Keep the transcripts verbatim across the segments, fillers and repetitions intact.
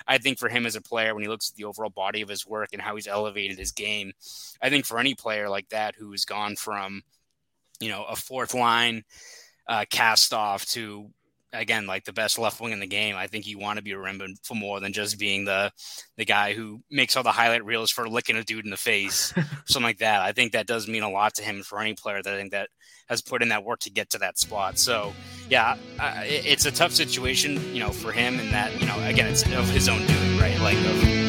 I think for him as a player, when he looks at the overall body of his work and how he's elevated his game, I think for any player like that who's gone from, you know, a fourth line uh, cast off to, again, like the best left wing in the game, I think you want to be remembered for more than just being the the guy who makes all the highlight reels for licking a dude in the face, something like that. I think that does mean a lot to him for any player that I think that has put in that work to get to that spot. So, yeah, uh, it, it's a tough situation, you know, for him, and that, you know, again, it's of his own doing, right? Like, of,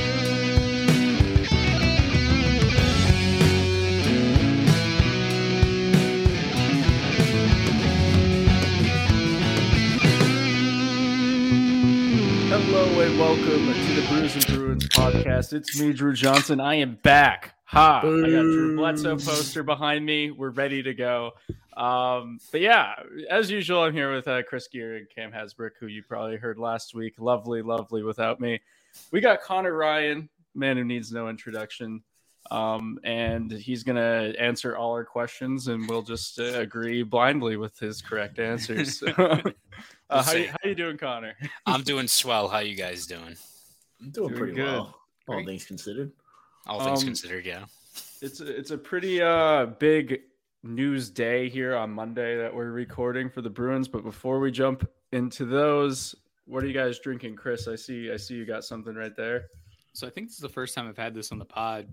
Hello and welcome to the Brews and Bruins podcast. It's me, Drew Johnson. I am back. Ha! I got Drew Bledsoe poster behind me. We're ready to go. Um, but yeah, as usual, I'm here with uh, Chris Gear and Cam Hasbrook, who you probably heard last week. Lovely, lovely without me. We got Connor Ryan, man who needs no introduction. Um, and he's going to answer all our questions, and we'll just uh, agree blindly with his correct answers. uh, how, you, how you doing, Connor? I'm doing swell. How you guys doing? I'm doing, doing pretty good. Well, all Great. things considered. All things Um, considered, yeah. It's a, it's a pretty uh, big news day here on Monday that we're recording for the Bruins. But before we jump into those, what are you guys drinking, Chris? I see I see you got something right there. So I think this is the first time I've had this on the pod.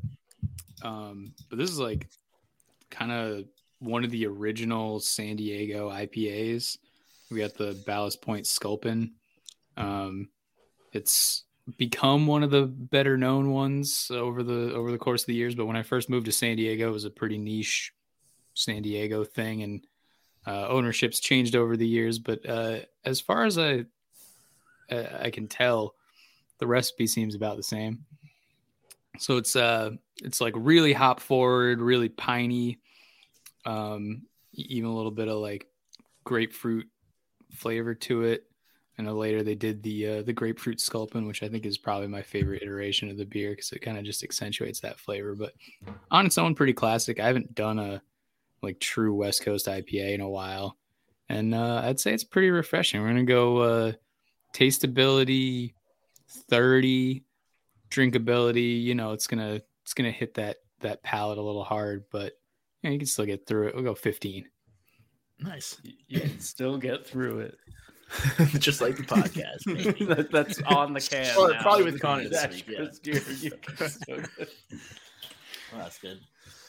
Um, but this is like kind of one of the original San Diego I P As. We got the Ballast Point Sculpin. Um, it's become one of the better known ones over the over the course of the years. But when I first moved to San Diego, it was a pretty niche San Diego thing, and uh, ownership's changed over the years. But uh, as far as I uh, I can tell, the recipe seems about the same. So it's uh it's like really hop forward, really piney, um, even a little bit of like grapefruit flavor to it. I know later they did the uh, the grapefruit sculpin, which I think is probably my favorite iteration of the beer because it kind of just accentuates that flavor. But on its own, pretty classic. I haven't done a like true West Coast I P A in a while, and uh, I'd say it's pretty refreshing. We're gonna go uh, tasteability thirty, drinkability. You know, it's gonna it's gonna hit that that palate a little hard, but you know, you can still get through it. We'll go fifteen. Nice. You can still get through it. Just like the podcast. Maybe. that, that's on the can. Well, now. probably with Connor this That's week, yeah. Chris Gear. You can still get- Well, that's good.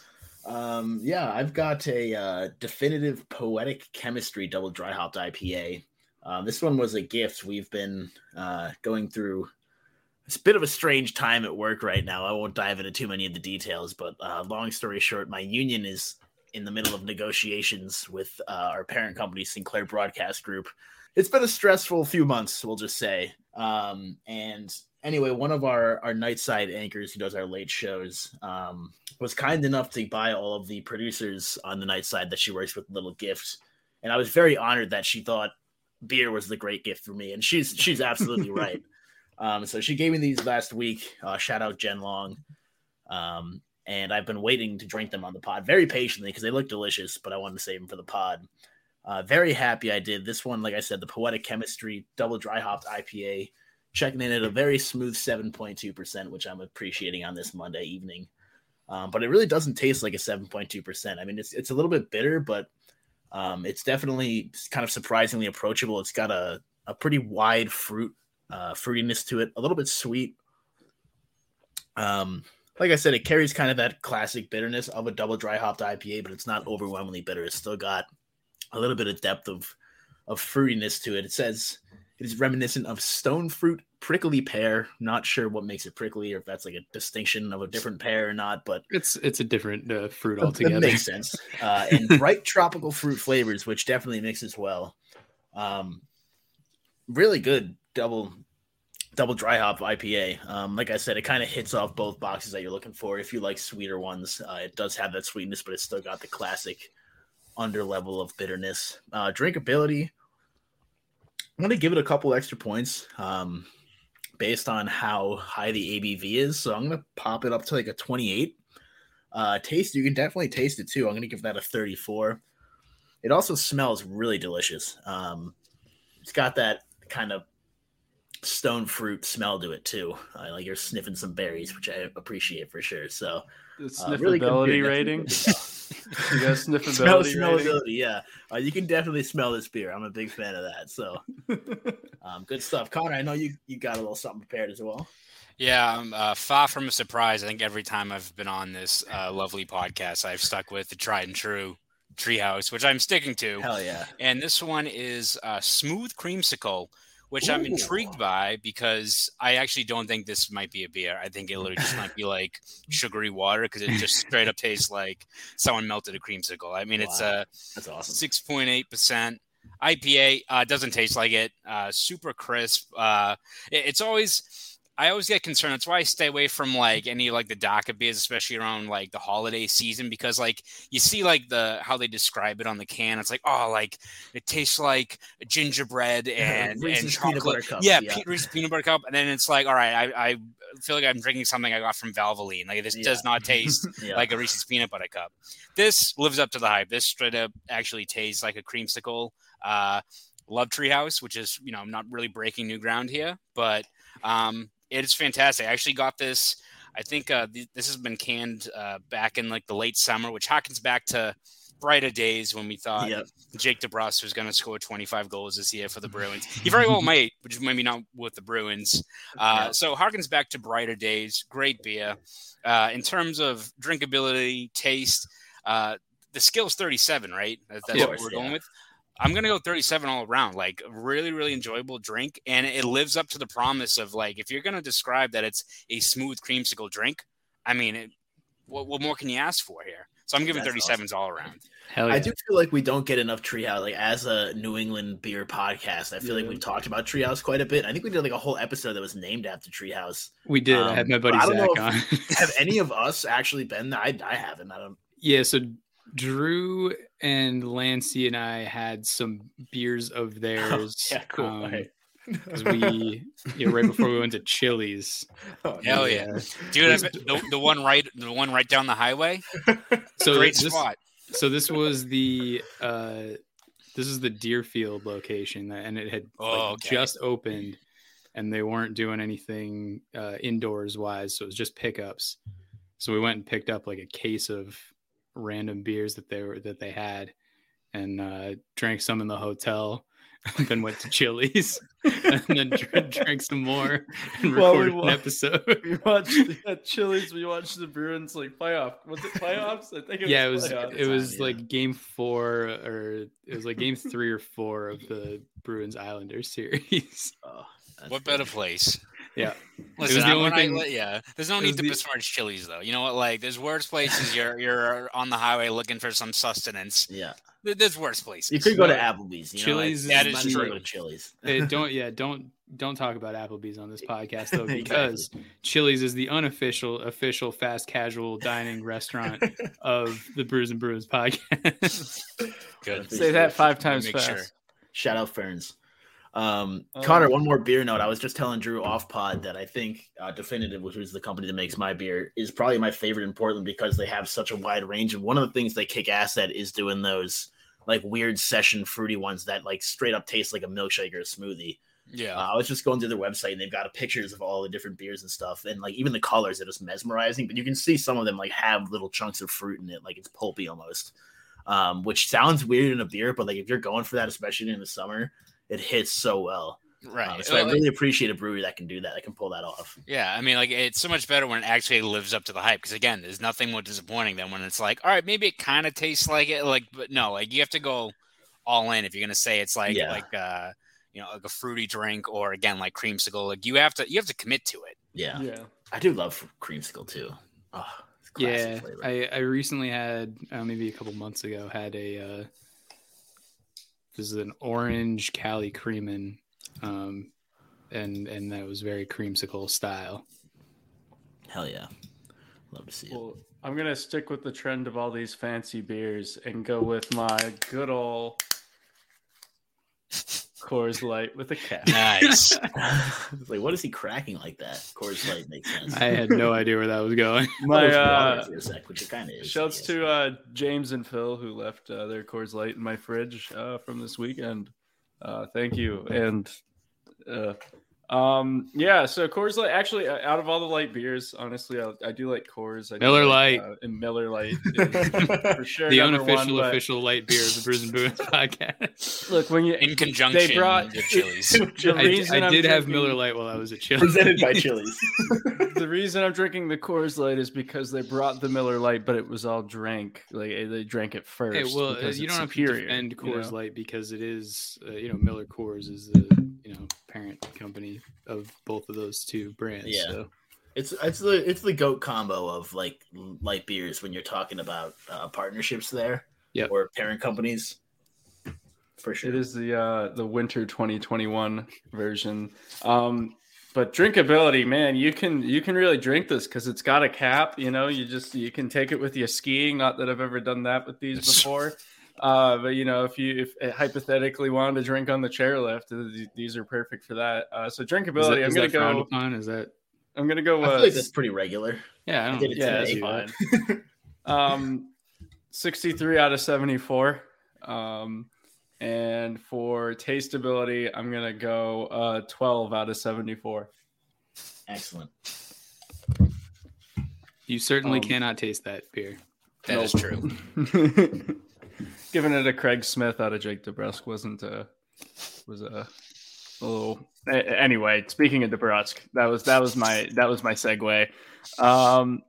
Um, yeah, I've got a uh, definitive poetic chemistry double dry hopped I P A. Um, this one was a gift. We've been uh, going through it's a bit of a strange time at work right now. I won't dive into too many of the details, but uh, long story short, my union is in the middle of negotiations with uh, our parent company, Sinclair Broadcast Group. It's been a stressful few months, we'll just say. Um, and anyway, one of our, our nightside anchors who does our late shows um, was kind enough to buy all of the producers on the night side that she works with a little gift. And I was very honored that she thought beer was the great gift for me. And she's she's absolutely right. Um, so she gave me these last week. Uh, shout out Jen Long. Um, and I've been waiting to drink them on the pod very patiently because they look delicious, but I wanted to save them for the pod. Uh, very happy I did. This one, like I said, the Poetic Chemistry double dry hopped I P A, checking in at a very smooth seven point two percent, which I'm appreciating on this Monday evening. Um, but it really doesn't taste like a seven point two percent. I mean, it's it's a little bit bitter, but um, it's definitely kind of surprisingly approachable. It's got a, a pretty wide fruit uh, fruitiness to it, a little bit sweet. Um, like I said, it carries kind of that classic bitterness of a double dry hopped I P A, but it's not overwhelmingly bitter. It's still got a little bit of depth of, of fruitiness to it. It says it is reminiscent of stone fruit, prickly pear. Not sure what makes it prickly or if that's like a distinction of a different pear or not, but It's it's a different uh, fruit that altogether. makes sense. Uh, and bright tropical fruit flavors, which definitely mixes well. Um, really good double double dry hop I P A. Um, like I said, it kind of hits off both boxes that you're looking for. If you like sweeter ones, uh, it does have that sweetness, but it's still got the classic under level of bitterness. Uh, drinkability, I'm going to give it a couple extra points um, based on how high the A B V is. So I'm going to pop it up to like a twenty-eight. Uh, taste, you can definitely taste it too. I'm going to give that a thirty-four. It also smells really delicious. Um, it's got that kind of stone fruit smell to it too. Uh, like you're sniffing some berries, which I appreciate for sure. So The uh, really good sniffability beer. rating. You got sniffability Smell, rating. smellability, yeah. Uh, you can definitely smell this beer. I'm a big fan of that. So um, good stuff. Connor, I know you, you got a little something prepared as well. Yeah, I'm uh, far from a surprise. I think every time I've been on this uh, lovely podcast, I've stuck with the tried and true Treehouse, which I'm sticking to. Hell yeah. And this one is uh, Smooth Creamsicle, which Ooh. I'm intrigued by because I actually don't think this might be a beer. I think it literally just might be like sugary water because it just straight up tastes like someone melted a creamsicle. I mean, wow. it's a That's awesome. six point eight percent I P A. Uh, doesn't taste like it. Uh, super crisp. Uh, it, it's always... I always get concerned. That's why I stay away from like any like the DACA beers, especially around like the holiday season, because like you see like the how they describe it on the can. It's like, oh, like it tastes like gingerbread and, Reese's and chocolate. peanut butter cups. Yeah, yeah. Reese's peanut butter cup. And then it's like, all right, I, I feel like I'm drinking something I got from Valvoline. Like this yeah. does not taste yeah. like a Reese's peanut butter cup. This lives up to the hype. This straight up actually tastes like a creamsicle. Uh, love Treehouse, which is, you know, I'm not really breaking new ground here, but um, it is fantastic. I actually got this. I think uh, th- this has been canned uh, back in like the late summer, which harkens back to brighter days when we thought yep. Jake DeBrusk was going to score twenty-five goals this year for the Bruins. He very well might, but just maybe not with the Bruins. Uh, yep. So harkens back to brighter days. Great beer. Uh, in terms of drinkability, taste, uh, the skill's thirty-seven, right? That's, that's course, what we're yeah. going with. I'm going to go thirty-seven all around, like really, really enjoyable drink. And it lives up to the promise of like, if you're going to describe that it's a smooth creamsicle drink, I mean, it, what, what more can you ask for here? So I'm giving That's thirty-sevens awesome. All around. Hell yeah. I do feel like we don't get enough Treehouse. Like as a New England beer podcast, I feel yeah. like we've talked about Treehouse quite a bit. I think we did like a whole episode that was named after Treehouse. We did. Um, I had my buddy I don't Zach know on. if, have any of us actually been there? I, I haven't. I don't. Yeah. So Drew and Lancey and I had some beers of theirs. Oh, yeah, cool. Um, Because we, you know, right before we went to Chili's. Oh, hell yeah, yeah. dude! I bet the, the one right, the one right down the highway. So great this, spot. So this was the, uh, this is the Deerfield location, and it had oh, like, okay. just opened, and they weren't doing anything uh, indoors wise, so it was just pickups. So we went and picked up like a case of random beers that they were that they had, and uh, drank some in the hotel. Then went to Chili's and then drank, drank some more and well, recorded we an episode. We watched at Chili's. We watched the Bruins like playoff. Was it playoffs? I think it yeah, was. it was. Playoffs. It was yeah. like game four, or it was like game three or four of the Bruins Islanders series. Oh, what better place? Yeah, listen, the I, only thing, I, yeah. There's no need to the, besmirch Chili's though. You know what? Like, there's worse places. You're you're on the highway looking for some sustenance. Yeah. There's worse places. You could go to Applebee's. You Chili's. know, like, that is true. Go to Chili's. Hey, don't yeah don't don't talk about Applebee's on this podcast though, because exactly. Chili's is the unofficial official fast casual dining restaurant of the Brews and Bruins podcast. Good. Say that five times Make fast. Sure. Shout out Ferns. Um, um, Connor, one more beer note. I was just telling Drew off pod that I think uh, Definitive, which is the company that makes my beer, is probably my favorite in Portland because they have such a wide range. And one of the things they kick ass at is doing those like weird session fruity ones that like straight up taste like a milkshake or a smoothie. Yeah. Uh, I was just going through their website and they've got pictures of all the different beers and stuff. And like even the colors are just mesmerizing, but you can see some of them like have little chunks of fruit in it. Like it's pulpy almost, um, which sounds weird in a beer, but like if you're going for that, especially in the summer, it hits so well. Right. Um, so well, I really appreciate a brewery that can do that. That can pull that off. Yeah. I mean, like, it's so much better when it actually lives up to the hype. Because, again, there's nothing more disappointing than when it's like, all right, maybe it kind of tastes like it. Like, but no, like, you have to go all in if you're going to say it's like, yeah. like, uh, you know, like a fruity drink or, again, like creamsicle. Like, you have to, you have to commit to it. Yeah. Yeah. I do love creamsicle, too. Oh, yeah. flavor. I, I recently had, uh, maybe a couple months ago, had a, uh, this is an orange Cali Creamin', um, and and that was very creamsicle style. Hell yeah, love to see it. Well, I'm gonna stick with the trend of all these fancy beers and go with my good old Coors Light with a cap. Nice. Like, what is he cracking like that? Coors Light makes sense. I had no idea where that was going. My uh, for a sec, which it kind of is. Shouts to uh, James and Phil who left uh, their Coors Light in my fridge uh, from this weekend. Uh, thank you. And uh, Um, yeah, so Coors Light, actually, uh, out of all the light beers, honestly, I, I do like Coors. I do Miller like, Lite. uh, and Miller Lite is for sure. The number unofficial, one, but official light beer of the Brews and Bruins podcast. Look, when you In conjunction they brought with Chili's. the I, reason I I'm did have drinking- Miller Lite while I was at Chili. Presented by Chili's. the reason I'm drinking the Coors Light is because they brought the Miller Lite, but it was all drank. Like they drank it first. Hey, well, uh, because you it's don't have superior, to defend you Coors know? Light because it is, uh, you know, Miller Coors is the you know parent company of both of those two brands. Yeah. So. It's it's the it's the goat combo of like light beers when you're talking about uh, partnerships there, Yep. or parent companies. For sure, It is the uh, the winter twenty twenty-one version. Um, but drinkability, man, you can you can really drink this because it's got a cap. You know, you just you can take it with you skiing. Not that I've ever done that with these before. Uh, but you know, if you if hypothetically wanted to drink on the chairlift, uh, these are perfect for that. Uh, so Is drinkability, that, I'm is gonna that frowned go. upon? Is that I'm gonna go. I Uh, feel like that's pretty regular. yeah? I I don't. did it yeah, today. that's fine. um, sixty-three out of seventy-four. Um, and for tasteability, I'm gonna go uh twelve out of seventy-four. Excellent. You certainly Um, cannot taste that beer. That is true. Giving it a Craig Smith out of Jake DeBrusque wasn't a was a, a little. a- Anyway, speaking of DeBrusque, that was that was my that was my segue. Um,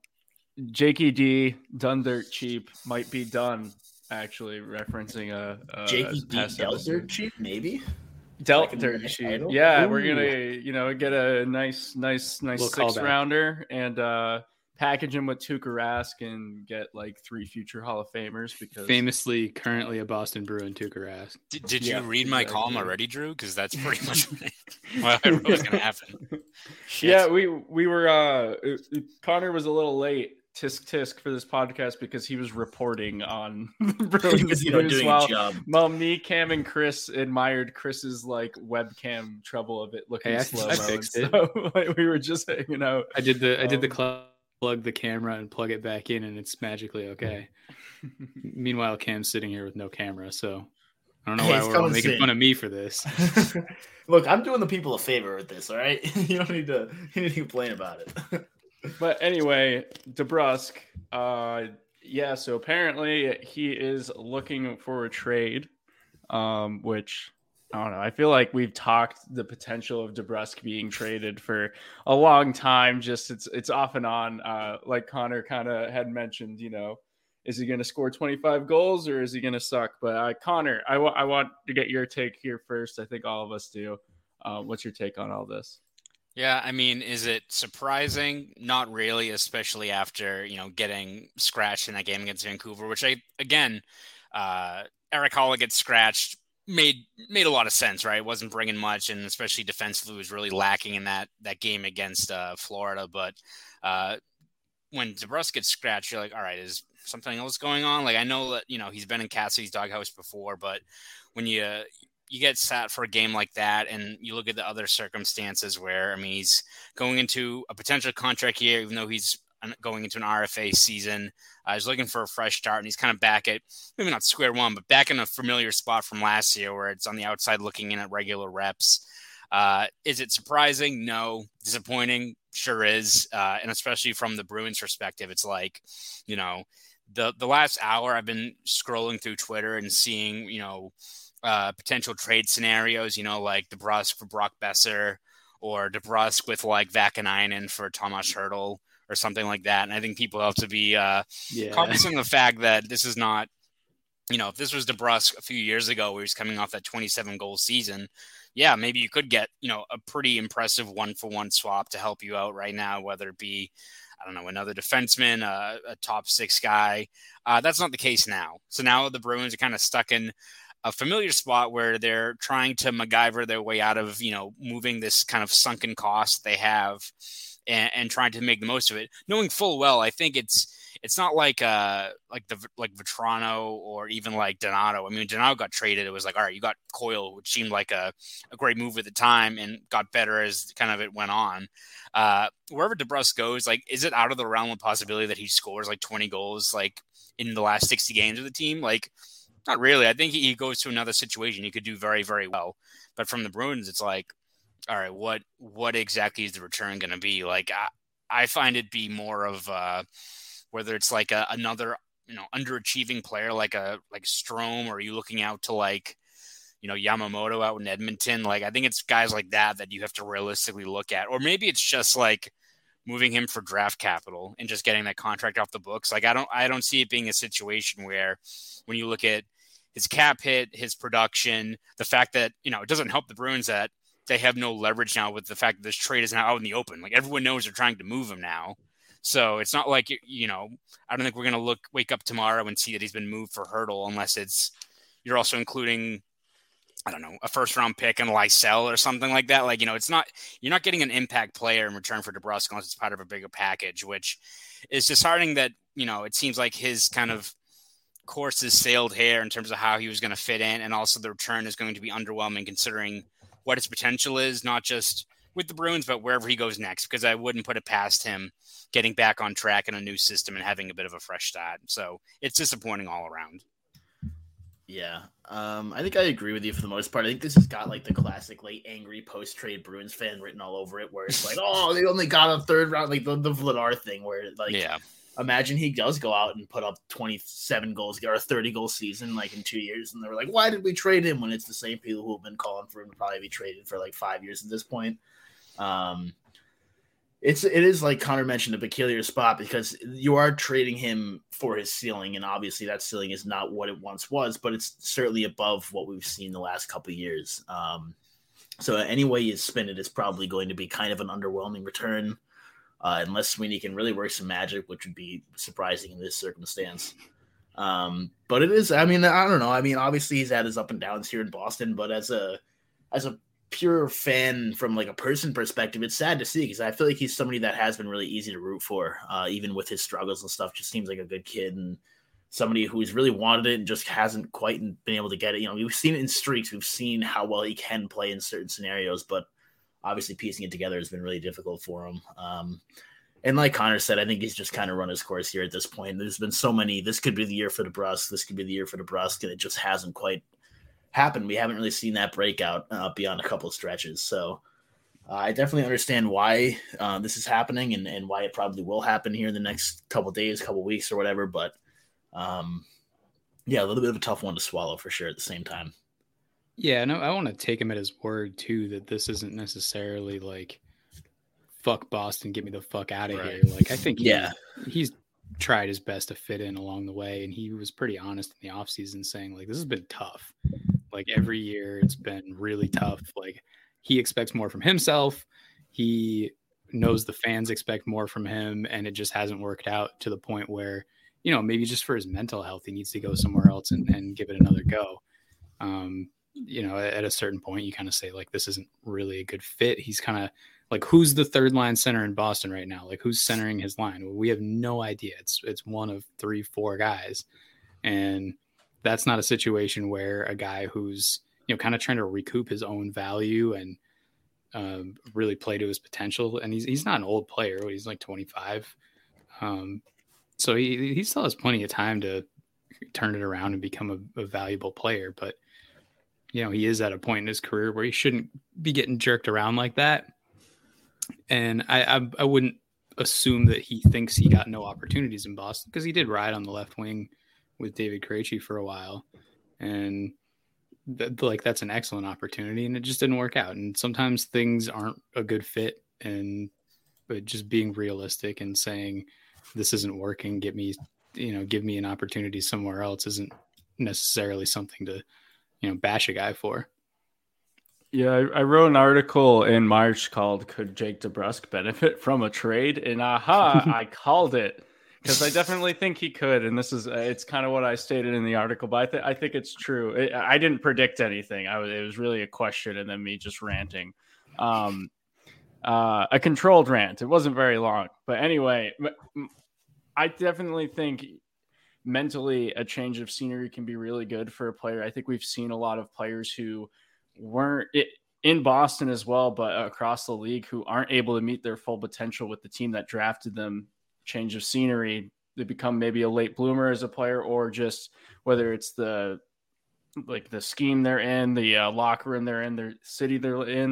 Jakey D done dirt cheap might be done. Actually, referencing a, a Jakey D past dealt episode. dirt cheap, maybe. Dealt Second dirt minute cheap. title? Yeah, we're Ooh. gonna you know get a nice nice nice Little six callback. rounder and uh, package him with Tuukka Rask and get like three future Hall of Famers because Famously, currently a Boston Bruin, Tuukka Rask. Did, did Yeah, you read my exactly. column already, Drew? Because that's pretty much what I wrote was going to happen. Shit. Yeah, we we were uh Connor was a little late tisk tisk for this podcast because he was reporting on Bruins Because you know, news doing while, a job. while me, Cam, and Chris admired Chris's like webcam trouble of it looking Hey, I- slow I mo. fixed and it. So like, we were just hanging out. I did the I did the Um, cl- plug the camera and plug it back in, and it's magically okay. Meanwhile, Cam's sitting here with no camera, so I don't know Hey, why it's we're all coming making soon. fun of me for this. Look, I'm doing the people a favor with this. All right, you don't need to you need to complain about it. But anyway, DeBrusque, uh, yeah. So apparently he is looking for a trade, um, which I don't know. I feel like we've talked the potential of DeBrusque being traded for a long time. Just it's it's off and on. Uh, like Connor kind of had mentioned, you know, is he going to score twenty-five goals or is he going to suck? But uh, Connor, I, w- I want to get your take here first. I think all of us do. Uh, what's your take on all this? Yeah, I mean, is it surprising? Not really, especially after, you know, getting scratched in that game against Vancouver, which I, again, uh, Eric Holla gets scratched, made made a lot of sense, right? Wasn't bringing much, and especially defensively was really lacking in that that game against uh, Florida. But uh, when DeBrusque gets scratched, you're like, all right, is something else going on? Like, I know that, you know, he's been in Cassidy's doghouse before, but when you you get sat for a game like that and you look at the other circumstances where, I mean, he's going into a potential contract year, even though he's going into an R F A season. Uh, he's looking for a fresh start, and he's kind of back at, maybe not square one, but back in a familiar spot from last year where it's on the outside looking in at regular reps. Uh, is it surprising? No. Disappointing? Sure is. Uh, and especially from the Bruins perspective, it's like, you know, the, the last hour I've been scrolling through Twitter and seeing, you know, uh, potential trade scenarios, you know, like DeBrusque for Brock Besser or DeBrusque with like Vakanainen for Tomas Hertl or something like that. And I think people have to be uh, Yeah. cognizant of the fact that this is not, you know, if this was DeBrusque a few years ago where he's coming off that twenty-seven goal season, yeah, maybe you could get, you know, a pretty impressive one for one swap to help you out right now, whether it be, I don't know, another defenseman, uh, a top six guy. Uh, that's not the case now. So now the Bruins are kind of stuck in a familiar spot where they're trying to MacGyver their way out of, you know, moving this kind of sunken cost they have and, and trying to make the most of it, knowing full well, I think it's, it's not like uh like the like Vetrano or even like Donato. I mean, Donato got traded. It was like, all right, you got Coyle, which seemed like a, a great move at the time and got better as kind of it went on. Uh, wherever DeBrusque goes, like, is it out of the realm of possibility that he scores like twenty goals like in the last sixty games of the team? Like, not really. I think he goes to another situation. He could do very, very well. But from the Bruins, it's like, all right, what what exactly is the return going to be? Like, I, I find it be more of uh, whether it's like a, another, you know, underachieving player like a like Strome, or are you looking out to like, you know, Yamamoto out in Edmonton? Like, I think it's guys like that that you have to realistically look at. Or maybe it's just like moving him for draft capital and just getting that contract off the books. Like, I don't I don't see it being a situation where when you look at his cap hit, his production, the fact that, you know, it doesn't help the Bruins that they have no leverage now with the fact that this trade is now out in the open. Like, everyone knows they're trying to move him now. So it's not like, you know, I don't think we're going to look, wake up tomorrow and see that he's been moved for Hurdle, unless it's, you're also including, I don't know, a first round pick and Lysell or something like that. Like, you know, it's not, you're not getting an impact player in return for DeBrusk unless it's part of a bigger package, which is disheartening that, you know, it seems like his kind of course has sailed here in terms of how he was going to fit in. And also the return is going to be underwhelming considering what his potential is, not just with the Bruins, but wherever he goes next, because I wouldn't put it past him getting back on track in a new system and having a bit of a fresh start. So it's disappointing all around. Yeah, um, I think I agree with you for the most part. I think this has got like the classic, like angry post-trade Bruins fan written all over it, where it's like, oh, they only got a third round, like the, the Vladar thing, where like, yeah, imagine he does go out and put up twenty-seven goals or a thirty goal season like in two years, and they were like, why did we trade him when it's the same people who have been calling for him to probably be traded for like five years at this point. Um, it's it is like Connor mentioned, a peculiar spot because you are trading him for his ceiling, and obviously that ceiling is not what it once was, but it's certainly above what we've seen the last couple of years. Um, so any way you spin it is probably going to be kind of an underwhelming return, uh, unless Sweeney can really work some magic, which would be surprising in this circumstance. Um, but it is, I mean, I don't know. I mean, obviously he's had his up and downs here in Boston, but as a as a pure fan from like a person perspective, it's sad to see because I feel like he's somebody that has been really easy to root for, uh, even with his struggles and stuff. Just seems like a good kid and somebody who's really wanted it and just hasn't quite been able to get it. You know, we've seen it in streaks. We've seen how well he can play in certain scenarios, but obviously piecing it together has been really difficult for him. Um, and like Connor said, I think he's just kind of run his course here at this point. There's been so many, this could be the year for DeBrusk, this could be the year for DeBrusk, and it just hasn't quite happened. We haven't really seen that breakout uh, beyond a couple of stretches. So uh, I definitely understand why uh, this is happening and, and why it probably will happen here in the next couple of days, couple of weeks or whatever. But um, yeah, a little bit of a tough one to swallow for sure at the same time. Yeah, no, I want to take him at his word too, that this isn't necessarily like, fuck Boston, get me the fuck out of right. here. Like, I think he, yeah, he's tried his best to fit in along the way. And he was pretty honest in the offseason saying like, this has been tough. Like every year it's been really tough. Like he expects more from himself. He knows the fans expect more from him. And it just hasn't worked out to the point where, you know, maybe just for his mental health, he needs to go somewhere else and, and give it another go. Um, you know, at a certain point you kind of say like, this isn't really a good fit. He's kind of like, who's the third line center in Boston right now? Like who's centering his line? Well, we have no idea. It's, it's one of three, four guys. And that's not a situation where a guy who's, you know, kind of trying to recoup his own value and um, really play to his potential. And he's, he's not an old player. He's like twenty-five. Um, so he, he still has plenty of time to turn it around and become a, a valuable player. But, you know, he is at a point in his career where he shouldn't be getting jerked around like that. And I, I, I wouldn't assume that he thinks he got no opportunities in Boston because he did ride on the left wing with David Krejci for a while. And th- like, that's an excellent opportunity and it just didn't work out. And sometimes things aren't a good fit, and, but just being realistic and saying, this isn't working, get me, you know, give me an opportunity somewhere else isn't necessarily something to, you know, bash a guy for. Yeah, I, I wrote an article in March called "Could Jake DeBrusk Benefit from a Trade?" And aha, I called it because I definitely think he could. And this is it's kind of what I stated in the article, but I, th- I think it's true. It, I didn't predict anything. I was it was really a question and then me just ranting, um, uh, a controlled rant. It wasn't very long, but anyway, I definitely think mentally a change of scenery can be really good for a player. I think we've seen a lot of players who weren't it, in Boston as well, but across the league who aren't able to meet their full potential with the team that drafted them. Change of scenery, they become maybe a late bloomer as a player, or just whether it's the like the scheme they're in, the uh, locker room they're in, their city they're in,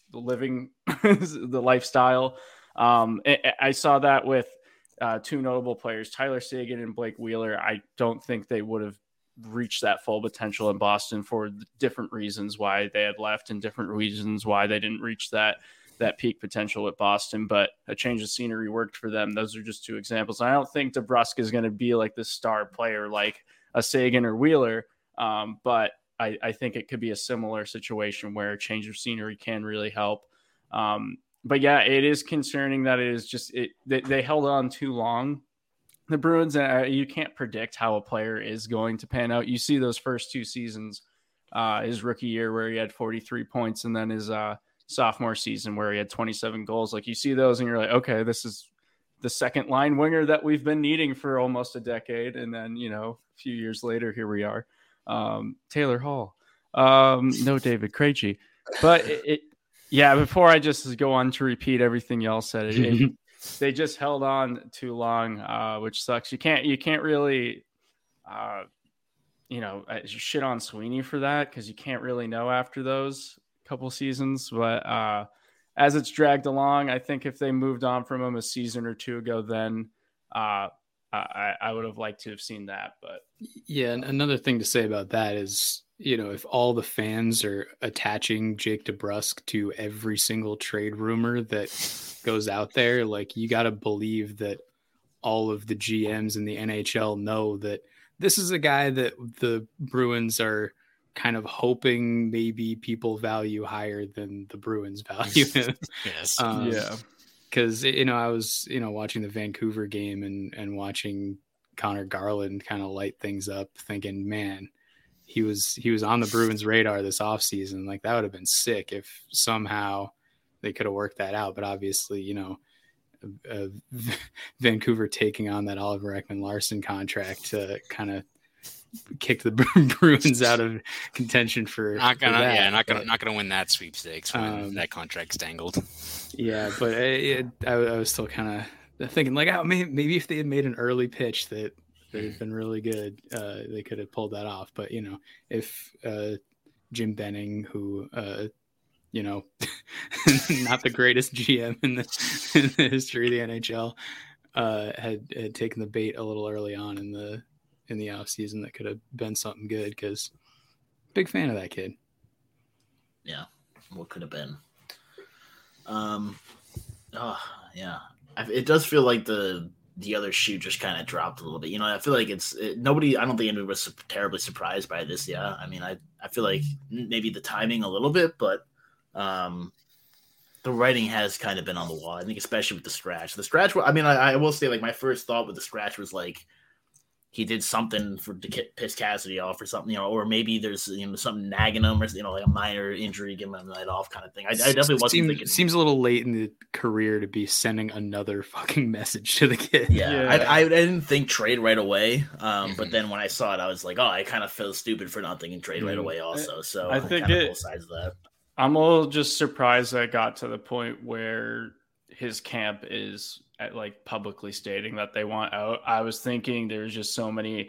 living the lifestyle. Um, I, I saw that with uh, two notable players, Tyler Seguin and Blake Wheeler. I don't think they would have reached that full potential in Boston for different reasons why they had left and different reasons why they didn't reach that that peak potential with Boston, but a change of scenery worked for them. Those are just two examples. I don't think DeBrusk is going to be like this star player like a Seguin or Wheeler, um, but I, I think it could be a similar situation where a change of scenery can really help. Um, but yeah, it is concerning that it is just it they, they held on too long. The Bruins, uh, you can't predict how a player is going to pan out. You see those first two seasons, uh, his rookie year where he had forty-three points, and then his uh, sophomore season where he had twenty-seven goals. Like you see those and you're like, okay, this is the second line winger that we've been needing for almost a decade. And then, you know, a few years later, here we are. Um, Taylor Hall, um, no David Krejci, but it, it, yeah, before I just go on to repeat everything y'all said, it, it, they just held on too long, uh, which sucks. You can't, you can't really, uh, you know, shit on Sweeney for that, because you can't really know after those couple seasons. But uh, as it's dragged along, I think if they moved on from him a season or two ago, then uh, I, I would have liked to have seen that. But yeah, and another thing to say about that is, you know, if all the fans are attaching Jake DeBrusk to every single trade rumor that goes out there, like you got to believe that all of the G Ms in the N H L know that this is a guy that the Bruins are kind of hoping maybe people value higher than the Bruins value him. Yes. Um, yeah. Cause you know, I was, you know, watching the Vancouver game and, and watching Connor Garland kind of light things up, thinking, man, he was, he was on the Bruins radar this offseason. Like that would have been sick if somehow they could have worked that out. But obviously, you know, uh, Vancouver taking on that Oliver Ekman-Larsson contract to kind of kick the Bruins out of contention for not gonna for that, yeah not gonna but, not gonna win that sweepstakes when um, that contract's dangled. Yeah, but it, I, I was still kind of thinking like, oh, maybe, maybe if they had made an early pitch that that had been really good, uh, they could have pulled that off. But you know, if uh, Jim Benning, who uh, you know, not the greatest G M in the, in the history of the N H L, uh, had had taken the bait a little early on in the in the off season, that could have been something good. Because big fan of that kid. Yeah, what could have been. Um, oh yeah, it does feel like the the other shoe just kind of dropped a little bit. You know, I feel like it's it, nobody. I don't think anyone was su- terribly surprised by this. Yeah, I mean, I I feel like maybe the timing a little bit, but um, the writing has kind of been on the wall. I think, especially with the scratch. The scratch. I mean, I, I will say, like, my first thought with the scratch was like, he did something for to piss Cassidy off or something, you know, or maybe there's, you know, something nagging him, or, you know, like a minor injury, give him a night off kind of thing. I, I definitely wasn't seems, thinking. Seems a little late in the career to be sending another fucking message to the kid. Yeah, Yeah. I, I, I didn't think trade right away, um, but then when I saw it, I was like, oh, I kind of feel stupid for not thinking trade right away also. So I think kind of it- both sides of that. I'm a little just surprised that it got to the point where his camp is at, like, publicly stating that they want out. I was thinking there's just so many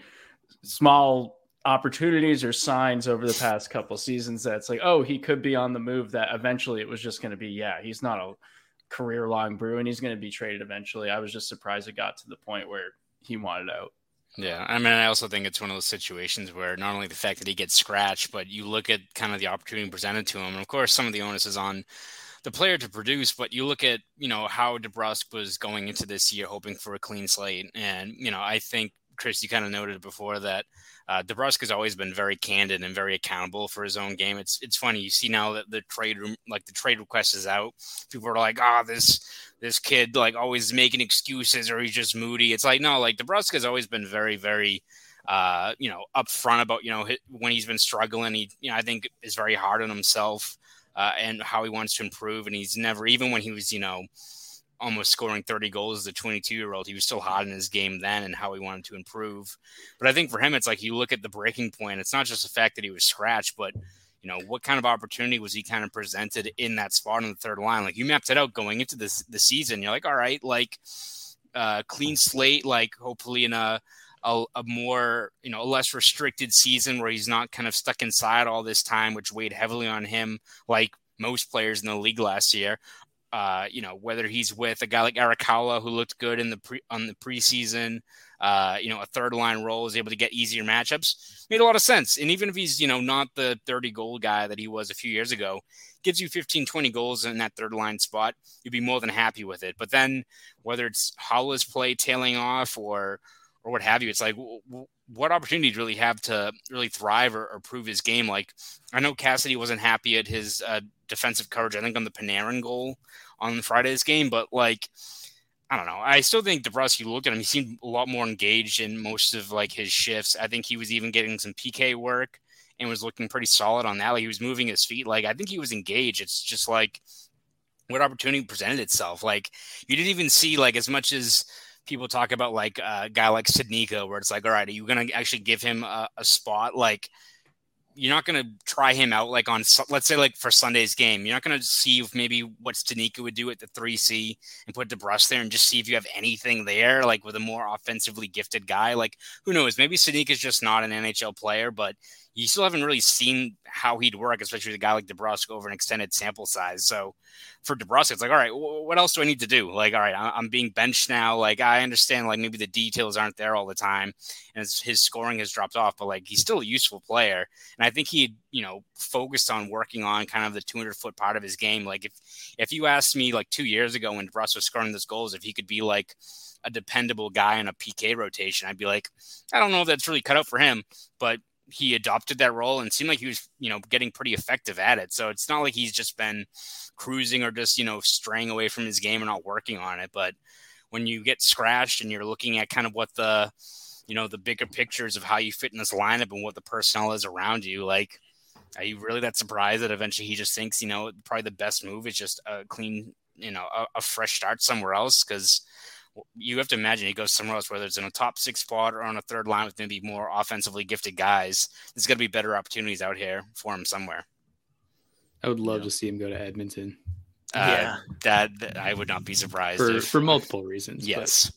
small opportunities or signs over the past couple seasons that it's like, oh, he could be on the move, that eventually it was just going to be, yeah, he's not a career long Bruin, he's going to be traded eventually. I was just surprised it got to the point where he wanted out. Yeah, I mean, I also think it's one of those situations where not only the fact that he gets scratched, but you look at kind of the opportunity presented to him. And of course, some of the onus is on the player to produce, but you look at, you know, how DeBrusk was going into this year hoping for a clean slate. And, you know, I think, Chris, you kind of noted before that uh, DeBrusk has always been very candid and very accountable for his own game. It's it's funny. You see now that the trade room, like the trade request is out, people are like, oh, this this kid like always making excuses, or he's just moody. It's like, no, like DeBrusk has always been very, very, uh, you know, upfront about, you know, his, when he's been struggling. He, you know, I think is very hard on himself uh, and how he wants to improve. And he's never, even when he was, you know, almost scoring thirty goals as a twenty-two year old, he was still hot in his game then and how he wanted to improve. But I think for him, it's like, you look at the breaking point, it's not just the fact that he was scratched, but, you know, what kind of opportunity was he kind of presented in that spot on the third line? Like, you mapped it out going into this the season. You're like, all right, like uh clean slate, like hopefully in a, a, a more, you know, a less restricted season where he's not kind of stuck inside all this time, which weighed heavily on him. Like, most players in the league last year. Uh, you know, whether he's with a guy like Arakawa, who looked good in the pre on the preseason, uh, you know, a third line role, is able to get easier matchups, made a lot of sense. And even if he's, you know, not the thirty goal guy that he was a few years ago, gives you fifteen, twenty goals in that third line spot, you'd be more than happy with it. But then whether it's Haula's play tailing off or, or what have you, it's like, w- w- what opportunity do you really have to really thrive or, or prove his game? Like, I know Cassidy wasn't happy at his uh, defensive coverage, I think on the Panarin goal on Friday's game, but like, I don't know. I still think DeBrusk, you looked at him, he seemed a lot more engaged in most of like his shifts. I think he was even getting some P K work and was looking pretty solid on that. Like, he was moving his feet. Like, I think he was engaged. It's just like, what opportunity presented itself? Like, you didn't even see, like, as much as people talk about like a guy like Sidnika, where it's like, all right, are you going to actually give him a, a spot? Like, you're not going to try him out like on, let's say like for Sunday's game, you're not going to see if maybe what Stanika would do at the three C and put DeBrusk there and just see if you have anything there, like with a more offensively gifted guy. Like, who knows? Maybe Stanika is just not an N H L player, but you still haven't really seen how he'd work, especially with a guy like DeBrusk over an extended sample size. So for DeBrusk, it's like, all right, what else do I need to do? Like, all right, I'm being benched now. Like, I understand, like, maybe the details aren't there all the time and his scoring has dropped off, but like, he's still a useful player. And I think he, you know, focused on working on kind of the two hundred foot part of his game. Like, if, if you asked me like two years ago when DeBrusk was scoring those goals, if he could be like a dependable guy in a P K rotation, I'd be like, I don't know if that's really cut out for him, but he adopted that role and seemed like he was, you know, getting pretty effective at it. So it's not like he's just been cruising or just, you know, straying away from his game and not working on it. But when you get scratched and you're looking at kind of what the, you know, the bigger pictures of how you fit in this lineup and what the personnel is around you, like, are you really that surprised that eventually he just thinks, you know, probably the best move is just a clean, you know, a, a fresh start somewhere else? Because you have to imagine he goes somewhere else, whether it's in a top six spot or on a third line with maybe more offensively gifted guys. There's going to be better opportunities out here for him somewhere. I would love yeah. to see him go to Edmonton. Uh, yeah, that, that I would not be surprised for, if, for multiple reasons. Yes.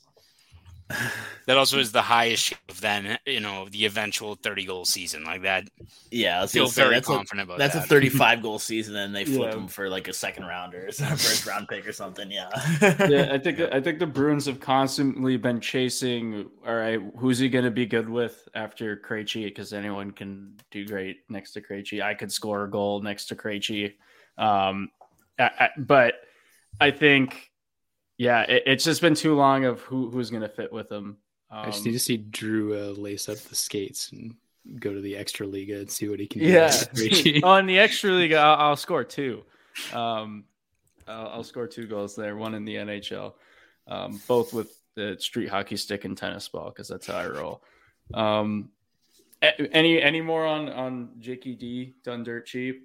That also is the highest of then, you know, the eventual thirty goal season like that. Yeah, I I feel say, very that's confident a, about that's that. a thirty-five goal season, and they flip Yeah. him for like a second rounder, or a first round pick or something. Yeah, Yeah, I think I think the Bruins have constantly been chasing. All right, who's he going to be good with after Krejci? Because anyone can do great next to Krejci. I could score a goal next to Krejci, um, I, I, but I think, yeah, it, it's just been too long of who who's going to fit with him. Um, I just need to see Drew uh, lace up the skates and go to the extra liga and see what he can do. yeah, on the extra league, I'll, I'll score two. Um, I'll, I'll score two goals there, one in the N H L, um, both with the street hockey stick and tennis ball, because that's how I roll. Um, a- any any more on on J K D done dirt cheap?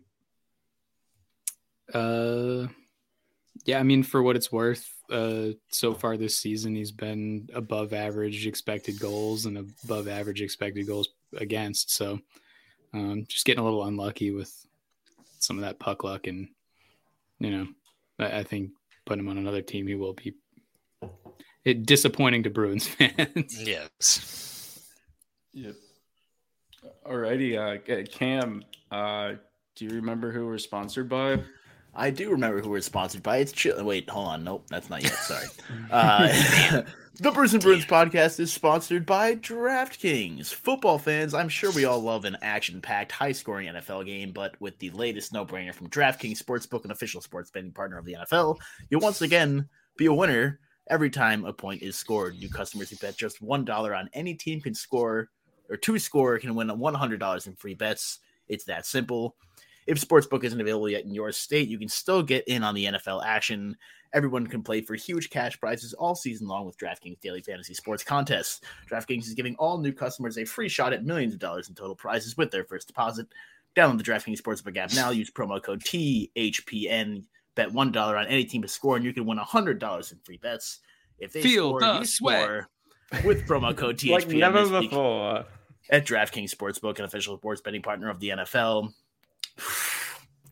Uh, yeah, I mean, for what it's worth, uh, so far this season, he's been above average expected goals and above average expected goals against. So, um, just getting a little unlucky with some of that puck luck, and you know, I, I think putting him on another team, he will be it disappointing to Bruins fans. Yes. Yep. Alrighty, uh, Cam, uh, do you remember who we're sponsored by? I do remember who we're sponsored by. It's chill. Wait, hold on. Nope, that's not yet. Sorry. Uh, the Bruce and Bruins podcast is sponsored by DraftKings. Football fans, I'm sure we all love an action-packed, high-scoring N F L game, but with the latest no-brainer from DraftKings Sportsbook, an official sports betting partner of the N F L, you'll once again be a winner every time a point is scored. New customers who bet just one dollar on any team can score, or to score, can win one hundred dollars in free bets. It's that simple. If Sportsbook isn't available yet in your state, you can still get in on the N F L action. Everyone can play for huge cash prizes all season long with DraftKings Daily Fantasy Sports Contests. DraftKings is giving all new customers a free shot at millions of dollars in total prizes with their first deposit. Download the DraftKings Sportsbook app now. Use promo code T H P N. Bet one dollar on any team to score, and you can win one hundred dollars in free bets. If they Feel score, the you sweat. score with promo code T H P N Like never this week before. at DraftKings Sportsbook, an official sports betting partner of the N F L.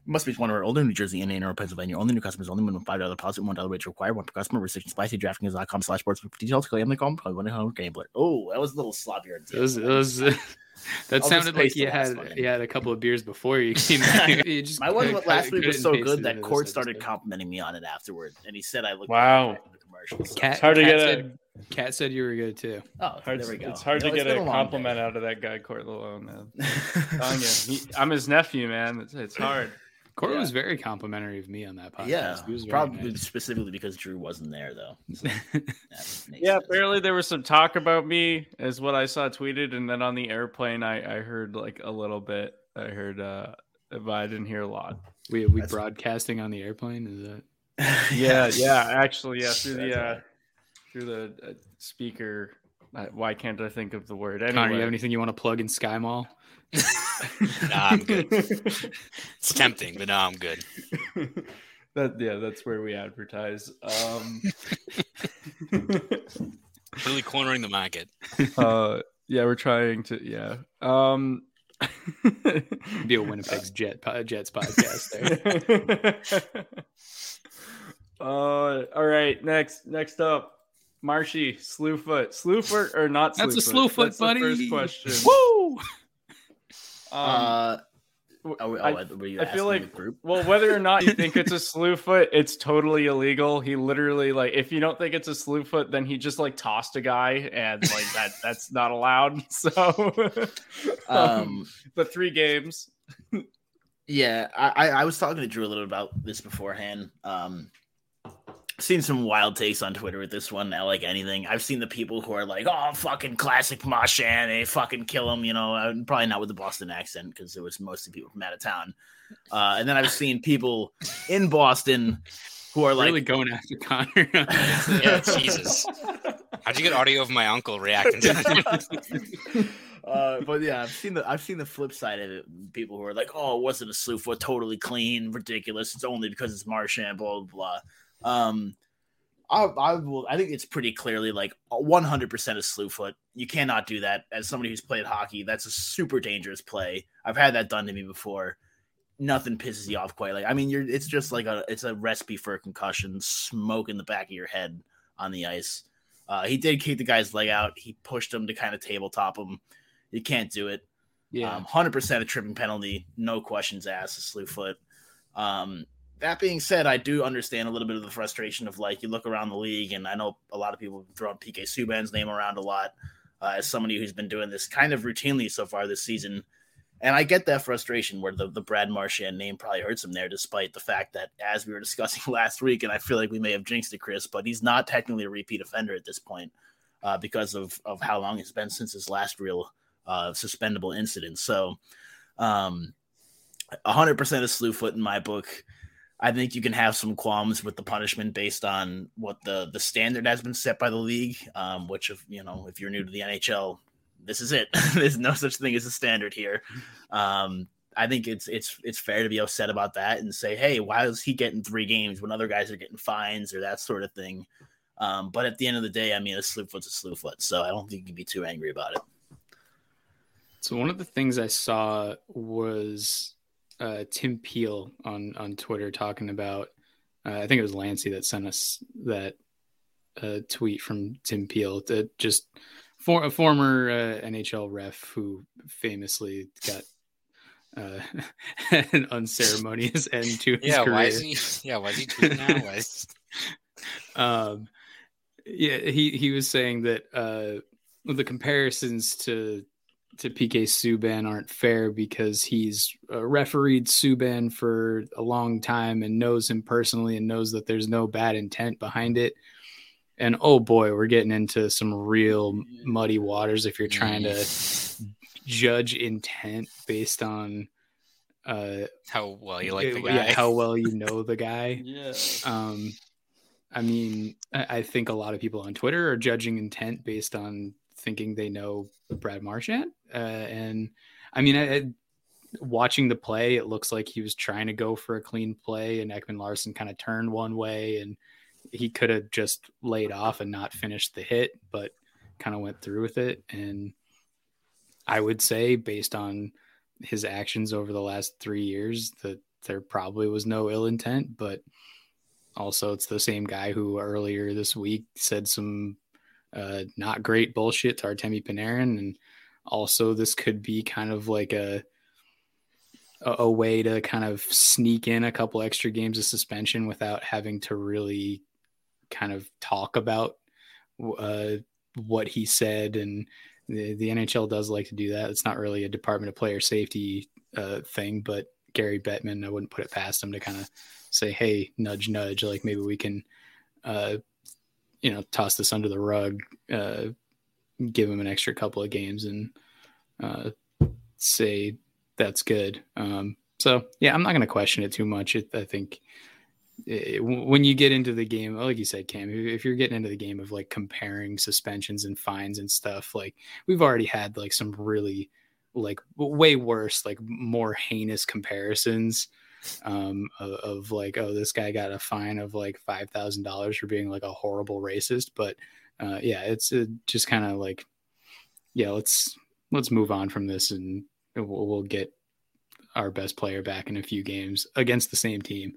Must be one of our older New Jersey, Indiana, or Pennsylvania. Only new customers, only minimum five dollars deposit, one dollar rates required, one per customer. Restriction spicy. DraftKings dot com slash sports for details. Claim the call. One hundred gambler. Oh, that was a little sloppier. It was, it was, uh, that I'll sounded like you had one. you had a couple of beers before you came back. You just My one cut- last cut- week cut was and so pasted good into that this Court started episode. complimenting me on it afterward, and he said I looked Wow. good in the commercials. So. Cat, It's hard to Cat get a- said, Cat said you were good too. Oh, Hard, there we go. It's hard You know, to it's get been a long compliment day. out of that guy, Court Malone, man. Telling you, he, I'm his nephew, man. It's, it's hard. Court Yeah. was very complimentary of me on that podcast. Yeah, He was very probably nice. specifically because Drew wasn't there, though. So, that makes Yeah, sense. apparently there was some talk about me, is what I saw tweeted, and then on the airplane, I, I heard like a little bit. I heard, uh, but I didn't hear a lot. we we That's- broadcasting on the airplane. Is that Yeah, yeah, actually, yeah, through the That's uh, right. through the uh, speaker. Uh, why can't I think of the word? Connor? You have Anyway, anything you want to plug in Sky Mall? Nah, I'm good. It's tempting, but no, I'm good. that yeah, that's where we advertise. Um, Really cornering the market. uh, yeah, we're trying to. Yeah. Um, Be a Winnipeg's Jet po- Jets podcast there. uh, all right. Next, next up, Marshy, Slewfoot, Slewfoot or not? That's a Slewfoot? Slewfoot, That's the buddy. first question. Woo! Um, Uh, w- oh, oh, I- were you I feel asking like- the group? Well, whether or not you think it's a slewfoot, it's totally illegal. He literally, like, if you don't think it's a slewfoot, then he just like tossed a guy, and like that that's not allowed. So, um, Um, the three games. Yeah, I, I I was talking to Drew a little about this beforehand. Um, seen some wild takes on Twitter with this one. I like anything. I've seen the people who are like, "Oh, fucking classic Marchand, they fucking kill him." You know, uh, probably not with the Boston accent because it was mostly people from out of town. Uh, and then I've seen people in Boston who are like, Really going after Connor. Yeah, Jesus. How'd you get audio of my uncle reacting to that? uh, but yeah, I've seen the I've seen the flip side of it. People who are like, "Oh, it wasn't a slewfoot, totally clean, ridiculous. It's only because it's Marchand." Blah blah blah. Um, I, I will. I think it's pretty clearly like one hundred percent of slewfoot. You cannot do that. As somebody who's played hockey, that's a super dangerous play. I've had that done to me before. Nothing pisses you off quite like. I mean, you're. It's just like a. It's a recipe for a concussion. Smoke in the back of your head on the ice. Uh, he did kick the guy's leg out. He pushed him to kind of tabletop him. You can't do it. yeah. Um, one hundred percent a tripping penalty. No questions asked. A slewfoot. Um, That being said, I do understand a little bit of the frustration of like you look around the league, and I know a lot of people have thrown P K Subban's name around a lot uh, as somebody who's been doing this kind of routinely so far this season. And I get that frustration where the, the Brad Marchand name probably hurts him there, despite the fact that, as we were discussing last week, and I feel like we may have jinxed it, Chris, but he's not technically a repeat offender at this point uh, because of, of how long it's been since his last real uh, suspendable incident. So um, one hundred percent of slewfoot in my book. I think you can have some qualms with the punishment based on what the, the standard has been set by the league, um, which, if you know, if you're new to the N H L, this is it. There's no such thing as a standard here. Um, I think it's it's it's fair to be upset about that and say, hey, why is he getting three games when other guys are getting fines or that sort of thing? Um, but at the end of the day, I mean, a slewfoot's a slewfoot, so I don't think you can be too angry about it. So one of the things I saw was uh, Tim Peel on, on Twitter talking about, uh, I think it was Lancey that sent us that uh, tweet from Tim Peel, to just for a former uh, N H L ref who famously got uh, an unceremonious end to his Yeah, career. why is he? Yeah, why is he tweeting now? Why is... Um, yeah, he, he was saying that uh, the comparisons to to P K Subban aren't fair because he's uh, refereed Subban for a long time and knows him personally and knows that there's no bad intent behind it. And oh boy, we're getting into some real muddy waters if you're trying to judge intent based on uh, How well you like the guy? yeah, how well you know the guy. Yeah. Um, I mean, I I think a lot of people on Twitter are judging intent based on thinking they know Brad Marchand. Uh, and I mean, I, I, watching the play, it looks like he was trying to go for a clean play and Ekman Larson kind of turned one way and he could have just laid off and not finished the hit, but kind of went through with it. And I would say based on his actions over the last three years, that there probably was no ill intent, but also it's the same guy who earlier this week said some uh, not great bullshit to Artemi Panarin. And also this could be kind of like a, a, a way to kind of sneak in a couple extra games of suspension without having to really kind of talk about uh, what he said. And the, the N H L does like to do that. It's not really a Department of Player Safety uh, thing, but Gary Bettman, I wouldn't put it past him to kind of say, hey, nudge, nudge, like maybe we can, uh, you know, toss this under the rug, uh, give him an extra couple of games and uh, say that's good. Um, so, yeah, I'm not going to question it too much. It, I think it, when you get into the game, like you said, Cam, if you're getting into the game of like comparing suspensions and fines and stuff, like we've already had like some really like way worse, like more heinous comparisons um, of, of like, oh, this guy got a fine of like five thousand dollars for being like a horrible racist. But uh, yeah, it's uh, just kind of like, yeah, let's, let's move on from this and we'll, we'll get our best player back in a few games against the same team.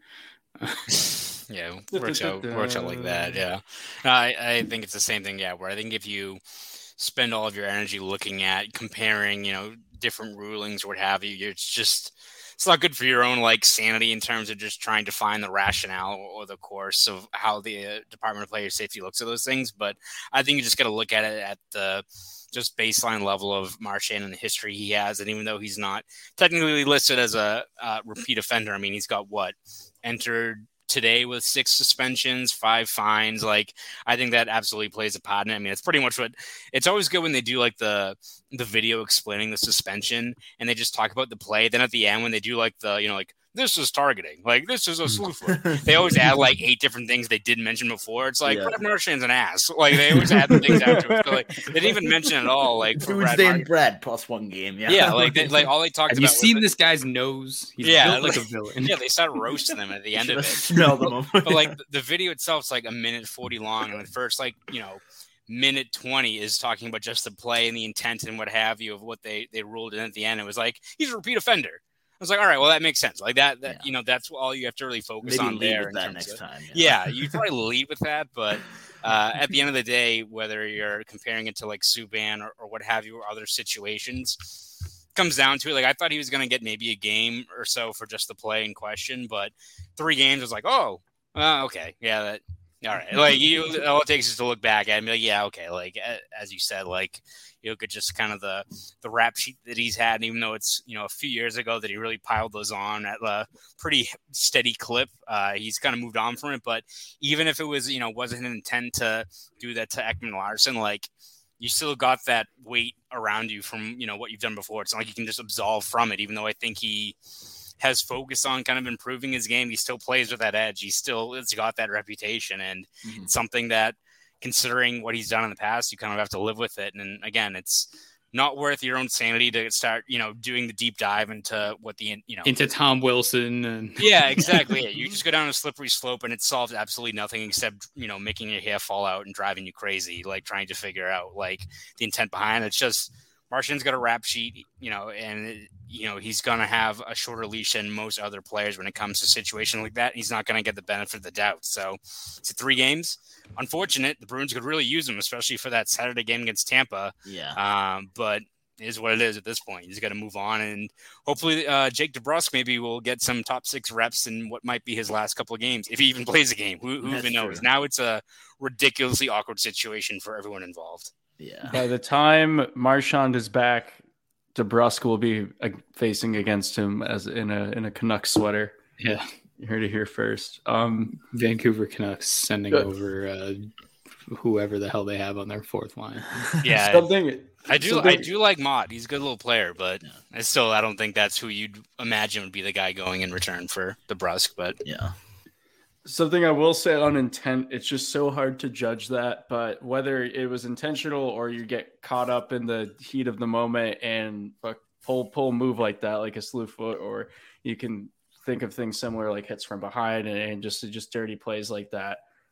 Yeah, works out, works out like that. Yeah, I, I think it's the same thing. Yeah, where I think if you spend all of your energy looking at comparing, you know, different rulings or what have you, it's just, it's not good for your own like sanity in terms of just trying to find the rationale or the course of how the uh, Department of Player Safety looks at those things. But I think you just got to look at it at the just baseline level of Marchand and the history he has. And even though he's not technically listed as a uh, repeat offender, I mean, he's got what entered today with six suspensions, five fines. Like, I think that absolutely plays a part in it. I mean, it's pretty much what it's always good when they do like the, the video explaining the suspension and they just talk about the play. Then at the end, when they do like the, you know, like this is targeting, like this is a slew foot. They always add like eight different things they didn't mention before. It's like, yeah. Brad Marchand's an ass. Like they always add the things after it. So, like they didn't even mention it at all. Like for Brad, Brad, Brad plus one game. Yeah. Yeah. Like, they, like all they talked Have about. Have you seen this guy's nose? He's yeah, built like, like a villain. Yeah. They start roasting them at the end of it. Smell them. But like the video itself's like a minute forty long. And the first, like, you know, minute twenty is talking about just the play and the intent and what have you of what they, they ruled in at the end. It was like, he's a repeat offender. I was like, all right, well, that makes sense. Like that, that yeah. you know, that's all you have to really focus Maybe on lead there. with that next of, time. Yeah, yeah you probably lead with that. But uh, at the end of the day, whether you're comparing it to like Subban or, or what have you, or other situations, comes down to it. Like I thought he was going to get maybe a game or so for just the play in question, but three games was like, oh, uh, okay, yeah, that. All right, like you, all it takes is to look back at him, like, yeah, okay, like as you said, like you look at just kind of the the rap sheet that he's had, and even though it's you know a few years ago that he really piled those on at a pretty steady clip, uh, he's kind of moved on from it. But even if it was you know wasn't an intent to do that to Ekman Larsson, like you still got that weight around you from you know what you've done before. It's not like you can just absolve from it, even though I think he has focused on kind of improving his game. He still plays with that edge. He still has got that reputation, and mm-hmm. it's something that, considering what he's done in the past, you kind of have to live with it. And again, it's not worth your own sanity to start, you know, doing the deep dive into what the, you know, into Tom Wilson. And yeah, exactly. Yeah. You just go down a slippery slope and it solves absolutely nothing except, you know, making your hair fall out and driving you crazy, like trying to figure out like the intent behind it. It's just, Marchand's got a rap sheet, you know, and, you know, he's going to have a shorter leash than most other players when it comes to a situation like that. He's not going to get the benefit of the doubt. So it's three games. Unfortunate. The Bruins could really use him, especially for that Saturday game against Tampa. Yeah. Um, but it is what it is at this point. He's got to move on. And hopefully uh, Jake DeBrusk maybe will get some top six reps in what might be his last couple of games, if he even plays a game. Who, who even knows? Now it's a ridiculously awkward situation for everyone involved. Yeah. By the time Marchand is back, DeBrusk will be uh, facing against him as in a in a Canucks sweater. Yeah, you heard it here first. Um, Vancouver Canucks sending good. over uh, whoever the hell they have on their fourth line. Yeah, something. I do. something, I do like Mott. He's a good little player, but I still I don't think that's who you'd imagine would be the guy going in return for DeBrusk. But yeah. Something I will say on intent, it's just so hard to judge that, but whether it was intentional or you get caught up in the heat of the moment and pull, pull move like that, like a slew foot, or you can think of things similar like hits from behind and, and just, just dirty plays like that.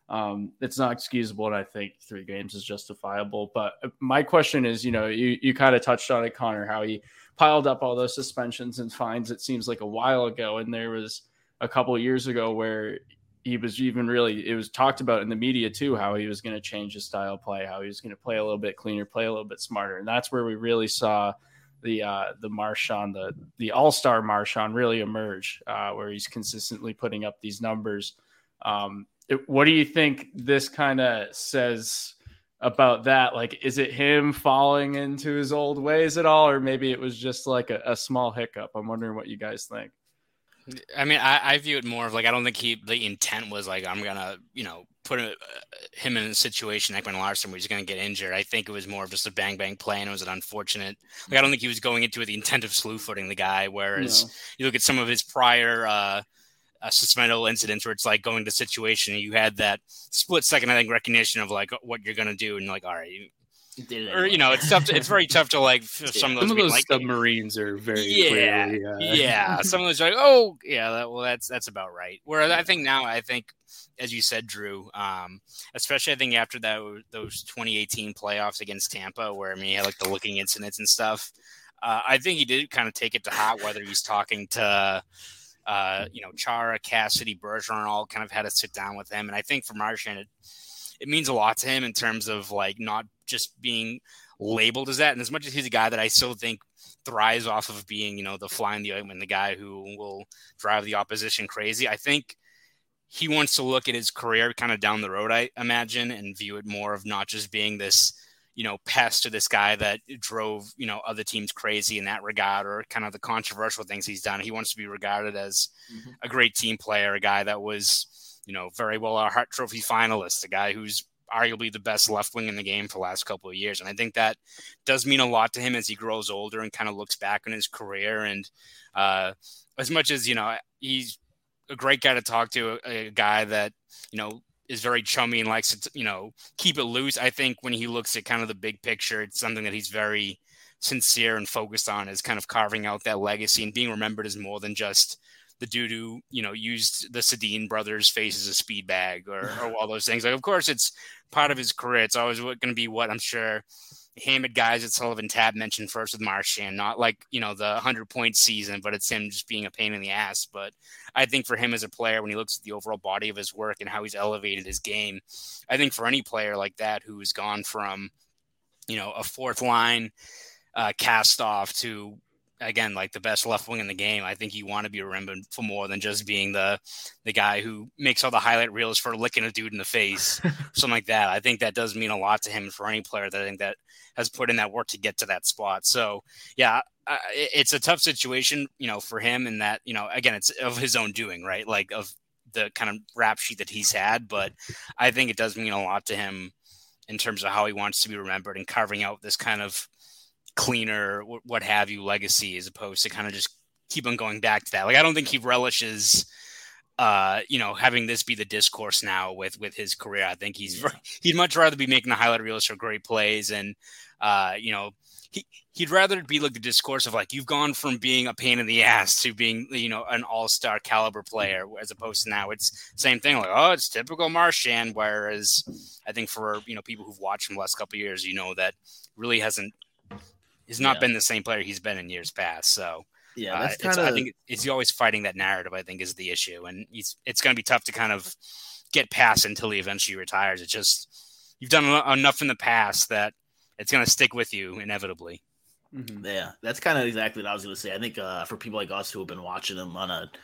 Um, it's not excusable, and I think three games is justifiable. But my question is, you know, you, you kind of touched on it, Connor, how he piled up all those suspensions and fines. It seems like a while ago, and there was a couple of years ago where he was even really, it was talked about in the media too, how he was going to change his style of play, how he was going to play a little bit cleaner, play a little bit smarter. And that's where we really saw the uh, the Marchand, the the all-star Marchand really emerge, uh, where he's consistently putting up these numbers. Um, it, what do you think this kind of says about that? Like, is it him falling into his old ways at all, or maybe it was just like a, a small hiccup? I'm wondering what you guys think. I mean, I, I view it more of like, I don't think he, the intent was like, I'm going to, you know, put a, him in a situation like when Larson where he's going to get injured. I think it was more of just a bang bang play, and it was an unfortunate, like, I don't think he was going into it with the intent of slew footing the guy. Whereas no. you look at some of his prior uh, uh, suspendable incidents where it's like going to situation and you had that split second, I think, recognition of like what you're going to do. And you're like, all right, you, Did it or you know, it's tough. To, it's very tough to like some of those. Some of those like, submarines are very yeah, clearly, uh... yeah. Some of those are like, oh, yeah. That, well, that's that's about right. Whereas I think now, I think, as you said, Drew, um, especially I think after that those twenty eighteen playoffs against Tampa, where I mean, he had like the looking incidents and stuff. Uh, I think he did kind of take it to heart. Whether he's talking to, uh, you know, Chara, Cassidy, Bergeron, all kind of had to sit down with him, and I think for Marchand, it, it means a lot to him in terms of like not just being labeled as that. And as much as he's a guy that I still think thrives off of being, you know, the fly in the ointment, the guy who will drive the opposition crazy, I think he wants to look at his career kind of down the road, I imagine, and view it more of not just being this, you know, pest or this guy that drove, you know, other teams crazy in that regard, or kind of the controversial things he's done. He wants to be regarded as mm-hmm. a great team player, a guy that was, you know, very well a Hart Trophy finalist, a guy who's arguably the best left wing in the game for the last couple of years. And I think that does mean a lot to him as he grows older and kind of looks back on his career. And uh, as much as, you know, he's a great guy to talk to, a, a guy that, you know, is very chummy and likes to, you know, keep it loose. I think when he looks at kind of the big picture, it's something that he's very sincere and focused on, is kind of carving out that legacy and being remembered as more than just the dude who, you know, used the Sedin brothers' face as a speed bag or, or all those things. Like, of course, it's part of his career. It's always going to be what I'm sure hammered guys at Sullivan Tab mentioned first with Marchand, not like, you know, the hundred point season, but it's him just being a pain in the ass. But I think for him as a player, when he looks at the overall body of his work and how he's elevated his game, I think for any player like that who's gone from, you know, a fourth line uh, cast off to, again, like the best left wing in the game, I think you want to be remembered for more than just being the the guy who makes all the highlight reels for licking a dude in the face, something like that. I think that does mean a lot to him, for any player that I think that has put in that work to get to that spot. So, yeah, uh, it's a tough situation, you know, for him, in that, you know, again, it's of his own doing, right? Like of the kind of rap sheet that he's had. But I think it does mean a lot to him in terms of how he wants to be remembered and carving out this kind of cleaner, what have you, legacy, as opposed to kind of just keep on going back to that. Like, I don't think he relishes, uh, you know, having this be the discourse now with, with his career. I think he's, he'd much rather be making the highlight reels for great plays. And, uh, you know, he, he'd rather be like the discourse of like, you've gone from being a pain in the ass to being, you know, an all-star caliber player, as opposed to now it's same thing. Like, oh, it's typical Marchand. Whereas I think for, you know, people who've watched him the last couple of years, you know, that really hasn't, he's not yeah. been the same player he's been in years past. So yeah, that's uh, kind of, I think it's always fighting that narrative, I think, is the issue. And he's, it's going to be tough to kind of get past until he eventually retires. It's just, you've done enough in the past that it's going to stick with you inevitably. Mm-hmm. Yeah, that's kind of exactly what I was going to say. I think uh, for people like us who have been watching him on a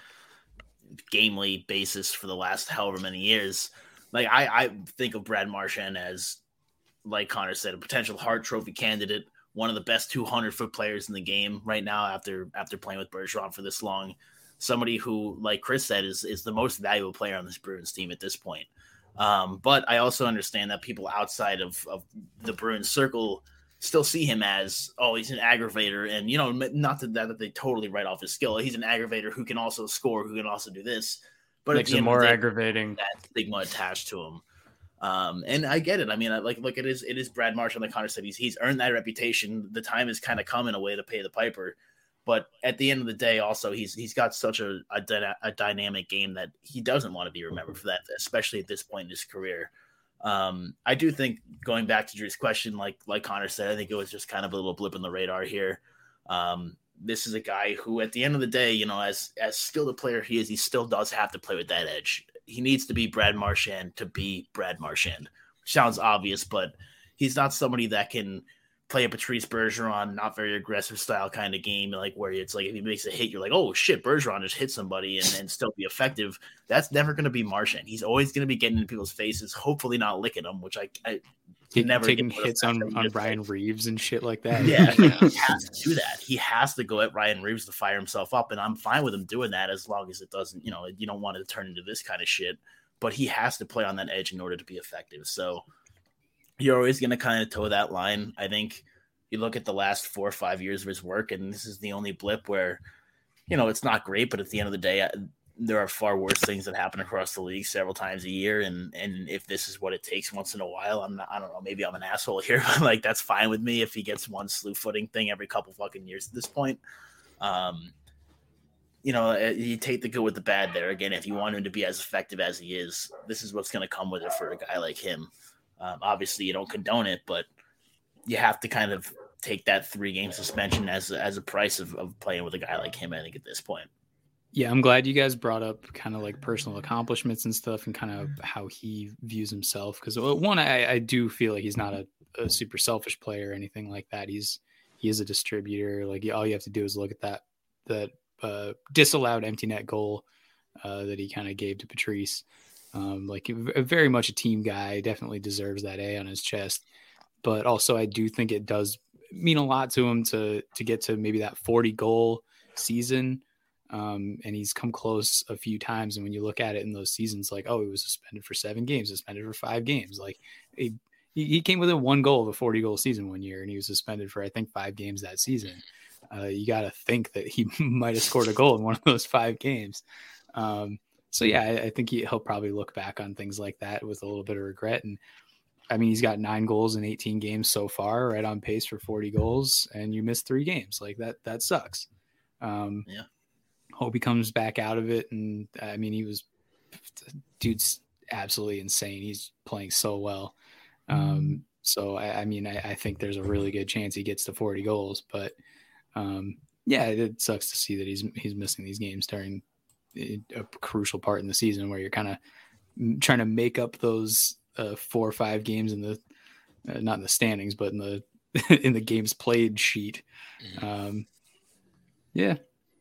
gamely basis for the last however many years, like I, I think of Brad Marchand as, like Connor said, a potential Hart Trophy candidate, one of the best two hundred foot players in the game right now after after playing with Bergeron for this long. Somebody who, like Chris said, is is the most valuable player on this Bruins team at this point. Um, but I also understand that people outside of, of the Bruins circle still see him as, oh, he's an aggravator. And, you know, not that, that they totally write off his skill. He's an aggravator who can also score, who can also do this. But makes him more aggravating. That stigma attached to him. Um, and I get it. I mean, I, like, look, it is, it is Brad Marchand, like Connor said, he's, he's earned that reputation. The time has kind of come in a way to pay the piper, But at the end of the day, also he's he's got such a a, dyna- a dynamic game that he doesn't want to be remembered for that, especially at this point in his career. Um, I do think, going back to Drew's question, like like Connor said, I think it was just kind of a little blip in the radar here. Um, this is a guy who, at the end of the day, you know, as as skilled a player he is, he still does have to play with that edge. He needs to be Brad Marchand to be Brad Marchand. Which sounds obvious, but he's not somebody that can play a Patrice Bergeron, not very aggressive style kind of game, like where it's like if he makes a hit, you're like, oh shit, Bergeron just hit somebody and, and still be effective. That's never going to be Marchand. He's always going to be getting in people's faces, hopefully not licking them, which I, I Taking, never taking hits on, on Ryan Reeves and shit like that. Yeah, he has to do that. He has to go at Ryan Reeves to fire himself up, and I'm fine with him doing that as long as it doesn't, you know, you don't want it to turn into this kind of shit. But he has to play on that edge in order to be effective. So you're always going to kind of toe that line. I think you look at the last four or five years of his work, and this is the only blip where, you know, it's not great, but at the end of the day, there are far worse things that happen across the league several times a year. And, and if this is what it takes once in a while, I'm not, I don't know, maybe I'm an asshole here, but like, that's fine with me if he gets one slew footing thing every couple fucking years at this point. Um, you know, you take the good with the bad there. Again, if you want him to be as effective as he is, this is what's going to come with it for a guy like him. Um, obviously you don't condone it, but you have to kind of take that three game suspension as a, as a price of, of playing with a guy like him, I think, at this point. Yeah, I'm glad you guys brought up kind of like personal accomplishments and stuff and kind of how he views himself. Because one, I, I do feel like he's not a, a super selfish player or anything like that. He's he is a distributor. Like all you have to do is look at that that uh, disallowed empty net goal uh, that he kind of gave to Patrice. Um, like very much a team guy, definitely deserves that A on his chest. But also, I do think it does mean a lot to him to to get to maybe that forty goal season. Um, and he's come close a few times. And when you look at it in those seasons, like, oh, he was suspended for seven games, suspended for five games. Like he, he came within one goal of a forty goal season one year, and he was suspended for, I think, five games that season. Uh, you got to think that he might have scored a goal in one of those five games. Um, so yeah, I, I think he, he'll probably look back on things like that with a little bit of regret. And I mean, he's got nine goals in eighteen games so far, right on pace for forty goals, and you missed three games. Like that, that sucks. Um, yeah. Hope he comes back out of it. And I mean, he was, dude's absolutely insane. He's playing so well. Um, so I, I mean, I, I think there's a really good chance he gets to forty goals, but um, yeah, it sucks to see that he's, he's missing these games during a crucial part in the season where you're kind of trying to make up those uh, four or five games in the, uh, not in the standings, but in the, in the games played sheet. Um, yeah.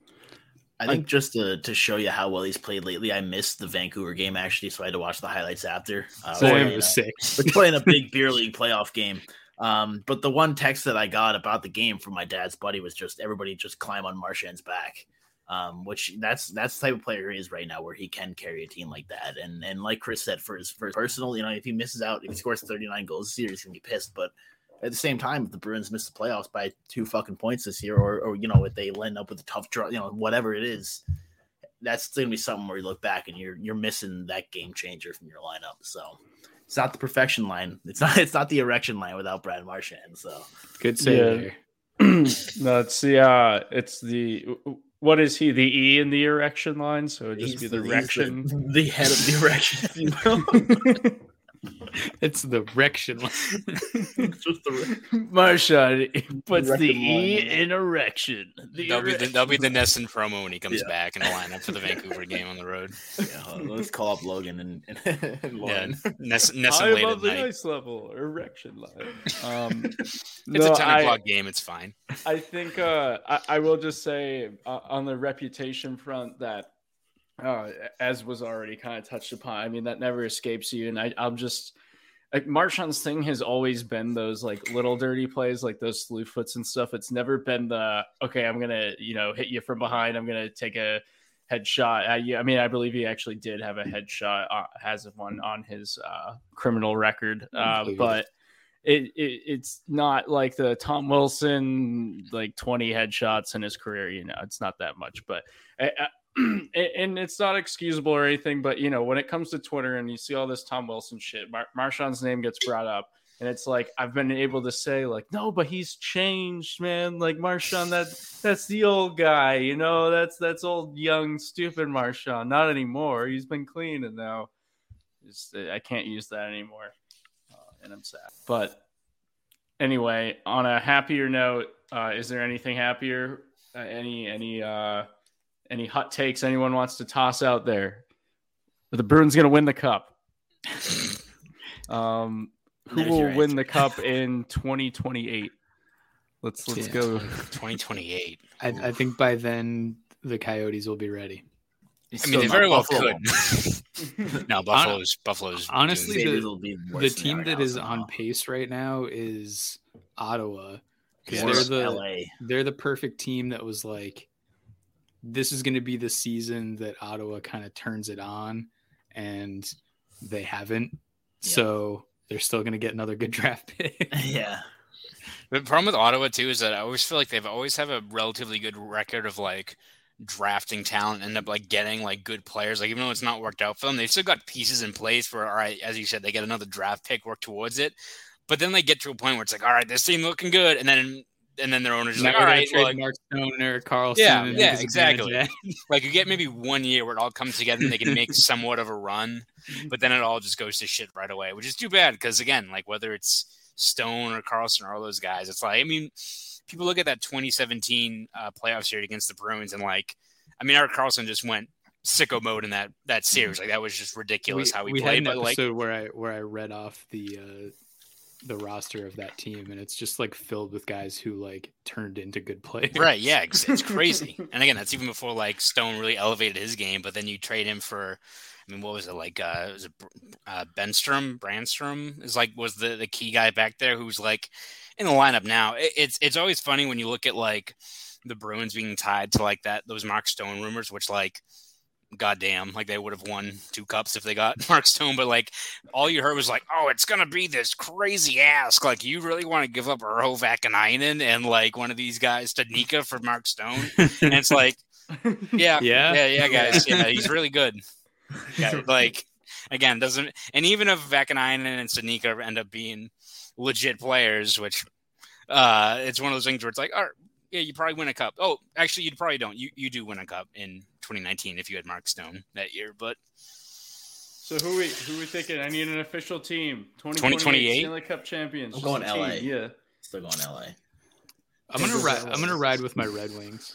I think just to, to show you how well he's played lately, I missed the Vancouver game actually, so I had to watch the highlights after. Uh, so we're it was sick. We're playing a big beer league playoff game. Um, but the one text that I got about the game from my dad's buddy was just everybody just climb on Marchand's back, um, which that's that's the type of player he is right now, where he can carry a team like that. And and like Chris said, for his, for his personal, you know, if he misses out, if he scores thirty-nine goals this year, he's gonna be pissed. But at the same time, if the Bruins miss the playoffs by two fucking points this year, or, or you know, if they end up with a tough draw, you know, whatever it is, that's going to be something where you look back and you're you're missing that game changer from your lineup. So it's not the perfection line. It's not it's not the erection line without Brad Marchand. So good save yeah. there. No, it's the uh, it's the what is he? The E in the erection line. So it'd just he's be the the, erection. the, the head of the erection, if you will. It's the erection line. It's just the Marchand puts Erection the line, E yeah. in erection. The That'll be the, erection. that'll be the Nesson promo when he comes Yeah. back in the lineup for the Vancouver game on the road. yeah, let's call up Logan and, and, and Yeah, Lauren. Nesson, High Nesson late above at the night. ice level, erection line. Um, It's no, a ten I- o'clock game. It's fine. I think uh, I, I will just say uh, on the reputation front that, uh, as was already kind of touched upon, I mean, that never escapes you. And I, I'll just like Marchand's thing has always been those like little dirty plays, like those slew foots and stuff. It's never been the, okay, I'm going to, you know, hit you from behind. I'm going to take a headshot. I, yeah, I mean, I believe he actually did have a headshot, uh, has one on his uh, criminal record. Uh, but It, it it's not like the Tom Wilson like twenty headshots in his career, you know. It's not that much, but uh, and it's not excusable or anything. But you know, when it comes to Twitter and you see all this Tom Wilson shit, Mar- Marchand's name gets brought up. And it's like I've been able to say like, no, but he's changed, man. Like Marchand, that that's the old guy, you know. That's that's old, young, stupid Marchand. Not anymore. He's been clean, and now it's, I can't use that anymore, uh, and I'm sad. But anyway, on a happier note, uh, is there anything happier? Uh, any any uh, any hot takes anyone wants to toss out there? The Bruins going to win the cup. Um. Who will win the cup in twenty twenty-eight? Let's let's Yeah. go. twenty twenty-eight. I, I think by then the Coyotes will be ready. It's I mean, they still very not well Buffalo. could. No, Buffalo's Buffalo's Honestly, doing- the- Sabres will be The worse than team they are that now is somehow. on pace right now is Ottawa. 'Cause Or they're the L A. they're the perfect team that was like, this is going to be the season that Ottawa kind of turns it on, and they haven't. Yeah. So they're still going to get another good draft pick. Yeah. The problem with Ottawa too is that I always feel like they've always have a relatively good record of like drafting talent, end up like getting like good players. Like even though it's not worked out for them, they've still got pieces in place for all right, as you said, they get another draft pick, work towards it. But then they get to a point where it's like, all right, this team looking good, and then and then their owners are Now like, we're all gonna right, trade look, Mark Stone and Eric Carlson. Yeah, and yeah, take exactly. advantage of like you get maybe one year where it all comes together and they can make somewhat of a run, but then it all just goes to shit right away, which is too bad because again, like whether it's Stone or Carlson or all those guys, it's like I mean, people look at that twenty seventeen uh, playoff series against the Bruins and like, I mean, Eric Carlson just went sicko mode in that that series, like that was just We, ridiculous how he we played. had an But episode like, where I where I read off the uh, the roster of that team, and it's just like filled with guys who like turned into good players. right, yeah, it's, it's crazy. And again, that's even before like Stone really elevated his game. But then you trade him for, I mean, what was it like? Uh, was it uh, Benstrom, Brandstrom is like was the, the key guy back there who's like in the lineup now. It, it's it's always funny when you look at like the Bruins being tied to like that those Mark Stone rumors, which like. Goddamn, like they would have won two cups if they got Mark Stone, but like all you heard was like, oh, it's gonna be this crazy ask. Like, you really want to give up Urho Vakanainen and like one of these guys, Stanika, for Mark Stone? And it's like, yeah, Yeah. yeah, yeah, guys, yeah, he's really good. Yeah, like again, doesn't and even if Vakanainen and Stanika end up being legit players, which uh, it's one of those things where it's like, all right, yeah, you probably win a cup. Oh, actually, you probably don't. You you do win a cup in twenty nineteen if you had Mark Stone that year, but So who we who we thinking? I need an official team. twenty twenty-eight Stanley Cup champions. I'm Just going a L A. team, Yeah. Still going L A. I'm gonna ride. I'm gonna ride with my Red Wings.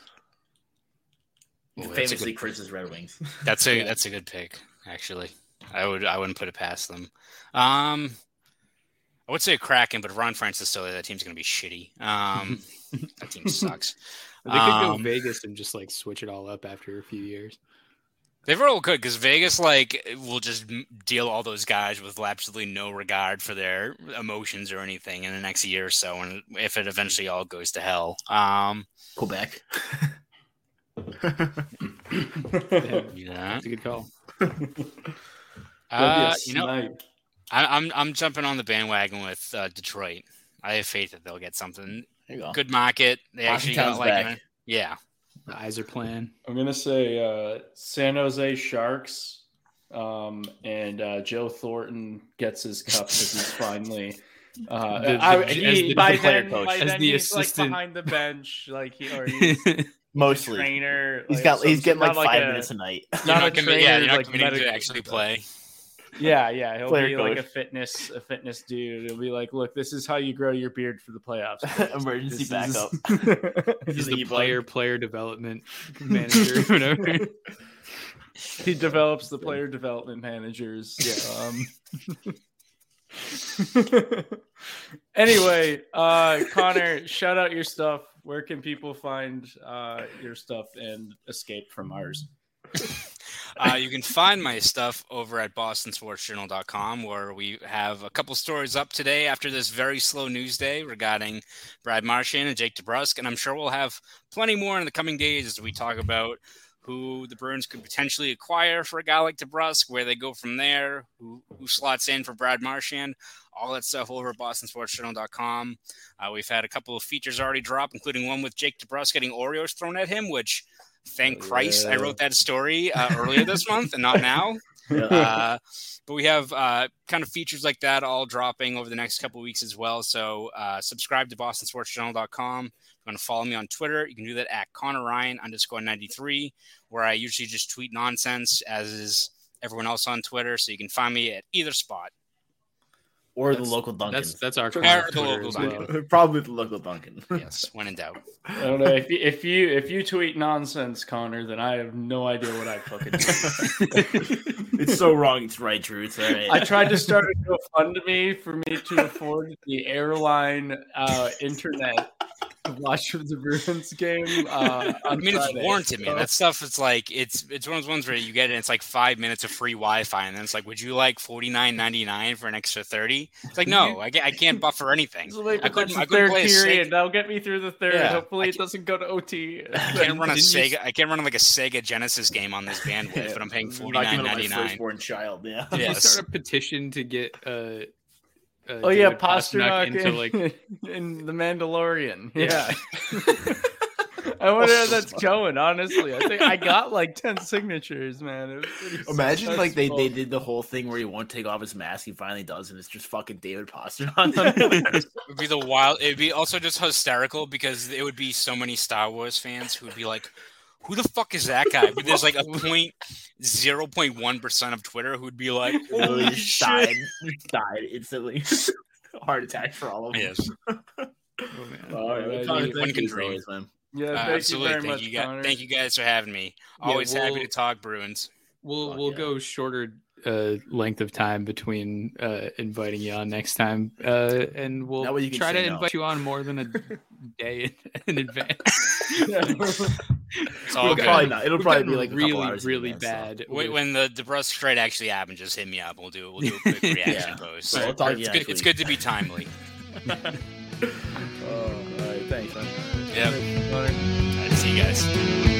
Ooh, that's a Famously, good- Chris's Red Wings. that's a Yeah. that's a good pick. Actually, I would I wouldn't put it past them. Um, I would say Kraken, but if Ron Francis is still there, that team's gonna be shitty. Um, that team sucks. They could go Um, Vegas and just like switch it all up after a few years. They very well could, because Vegas like will just m- deal all those guys with absolutely no regard for their emotions or anything in the next year or so, and if it eventually all goes to hell. Um, Quebec. yeah, That's a good call. uh, you know, I, I'm I'm jumping on the bandwagon with uh, Detroit. I have faith that they'll get something. There you go. Good market. They actually got Washington's like, back. a- yeah. The eyes are playing. I'm gonna say uh, San Jose Sharks, um, and uh, Joe Thornton gets his cup because he's finally. Uh, The- the- I, as he, the- by the player then, coach. by As then the he's like assistant. behind the bench, like he or he's Mostly. trainer. He's like, got. so He's it's getting like not five a- minutes a night. You're Not a commi- trainer, yeah, you're not like committing medical- to actually play. Yeah, yeah, he'll Player be like a coach. fitness, a fitness dude. He'll be like, "Look, this is how you grow your beard for the playoffs." Emergency This backup. is- He's the player player development manager, whatever. He develops the player development managers. Um, anyway, uh, Connor, shout out your stuff. Where can people find uh, your stuff and escape from ours? Uh, you can find my stuff over at boston sports journal dot com, where we have a couple stories up today after this very slow news day regarding Brad Marchand and Jake DeBrusk. And I'm sure we'll have plenty more in the coming days as we talk about who the Bruins could potentially acquire for a guy like DeBrusk, where they go from there, who, who slots in for Brad Marchand, all that stuff over at boston sports journal dot com. Uh, we've had a couple of features already drop, including one with Jake DeBrusk getting Oreos thrown at him, which... Thank Oh, Christ I yeah. wrote that story uh, earlier this month and not now. Yeah. Uh, but we have uh, kind of features like that all dropping over the next couple of weeks as well. So uh, subscribe to Boston Sports Journal dot com. If you want to follow me on Twitter, you can do that at Connor Ryan underscore ninety-three, where I usually just tweet nonsense, as is everyone else on Twitter. So you can find me at either spot. Or That's- the local Dunkin'. That's that's our Or Twitter the local as Dunkin'. well. Probably the local Dunkin'. Yes, when in doubt. I don't know if you, if you if you tweet nonsense, Connor, then I have no idea what I fucking do. It's so wrong. It's right, Drew. It's all right. I tried to start a GoFundMe for me to afford the airline uh, internet to watch the Bruins game. Uh, I on mean, it's Friday. warranted, man. So- That stuff, it's like, it's it's one of those ones where you get it, it's like five minutes of free Wi-Fi, and then it's like, would you like forty-nine ninety-nine for an extra thirty? It's like, no, I can't, I can't buffer anything. Just wait I for couldn't, the I couldn't third play a period. Sega. That'll get me through the third. Yeah. Hopefully, I it doesn't go to O T. I can't run a Didn't you- Sega. I can't run like a Sega Genesis game on this bandwidth, but I'm paying Not forty-nine giving up my ninety-nine. firstborn child. Yeah. Yeah. You Yes. start a petition to get uh, uh Oh yeah, David Pastrnak Pasternak into in, like in the Mandalorian. Yeah. Yeah. I wonder how that's going. Honestly, I think I got like ten signatures, man. It was pretty Imagine like they, they successful. did the whole thing where he won't take off his mask. He finally does, and it's just fucking David Pasternak. It would be the wild. It would be also just hysterical because it would be so many Star Wars fans who would be like, "Who the fuck is that guy?" But there's like a point zero point one percent of Twitter who'd be like, Literally "Holy just shit!" died, died instantly. Heart attack for all of them. Yes, oh man. All right, Yeah, Connor, you- thank one you can as dream. always, man. Yeah, Uh, thank absolutely. you very Thank much, you, guys. Connor. Thank you guys for having me. Yeah, Always happy we'll- to talk Bruins. We'll Fuck we'll yeah. go shorter uh, length of time between uh, inviting you on next time, uh, and we'll That way you can try to say no. invite you on more than a day in, in advance. It's all It'll good. probably not. It'll We've probably gotten be like a really, couple hours in really advance, bad. Wait, with- when the DeBrusque trade actually happens, just hit me up. We'll do we'll do a quick reaction Yeah. post. So we'll talk to you it's, next good, it's week. good to be timely. so. Oh, all right. Thanks, man. Yep. All right, see you guys.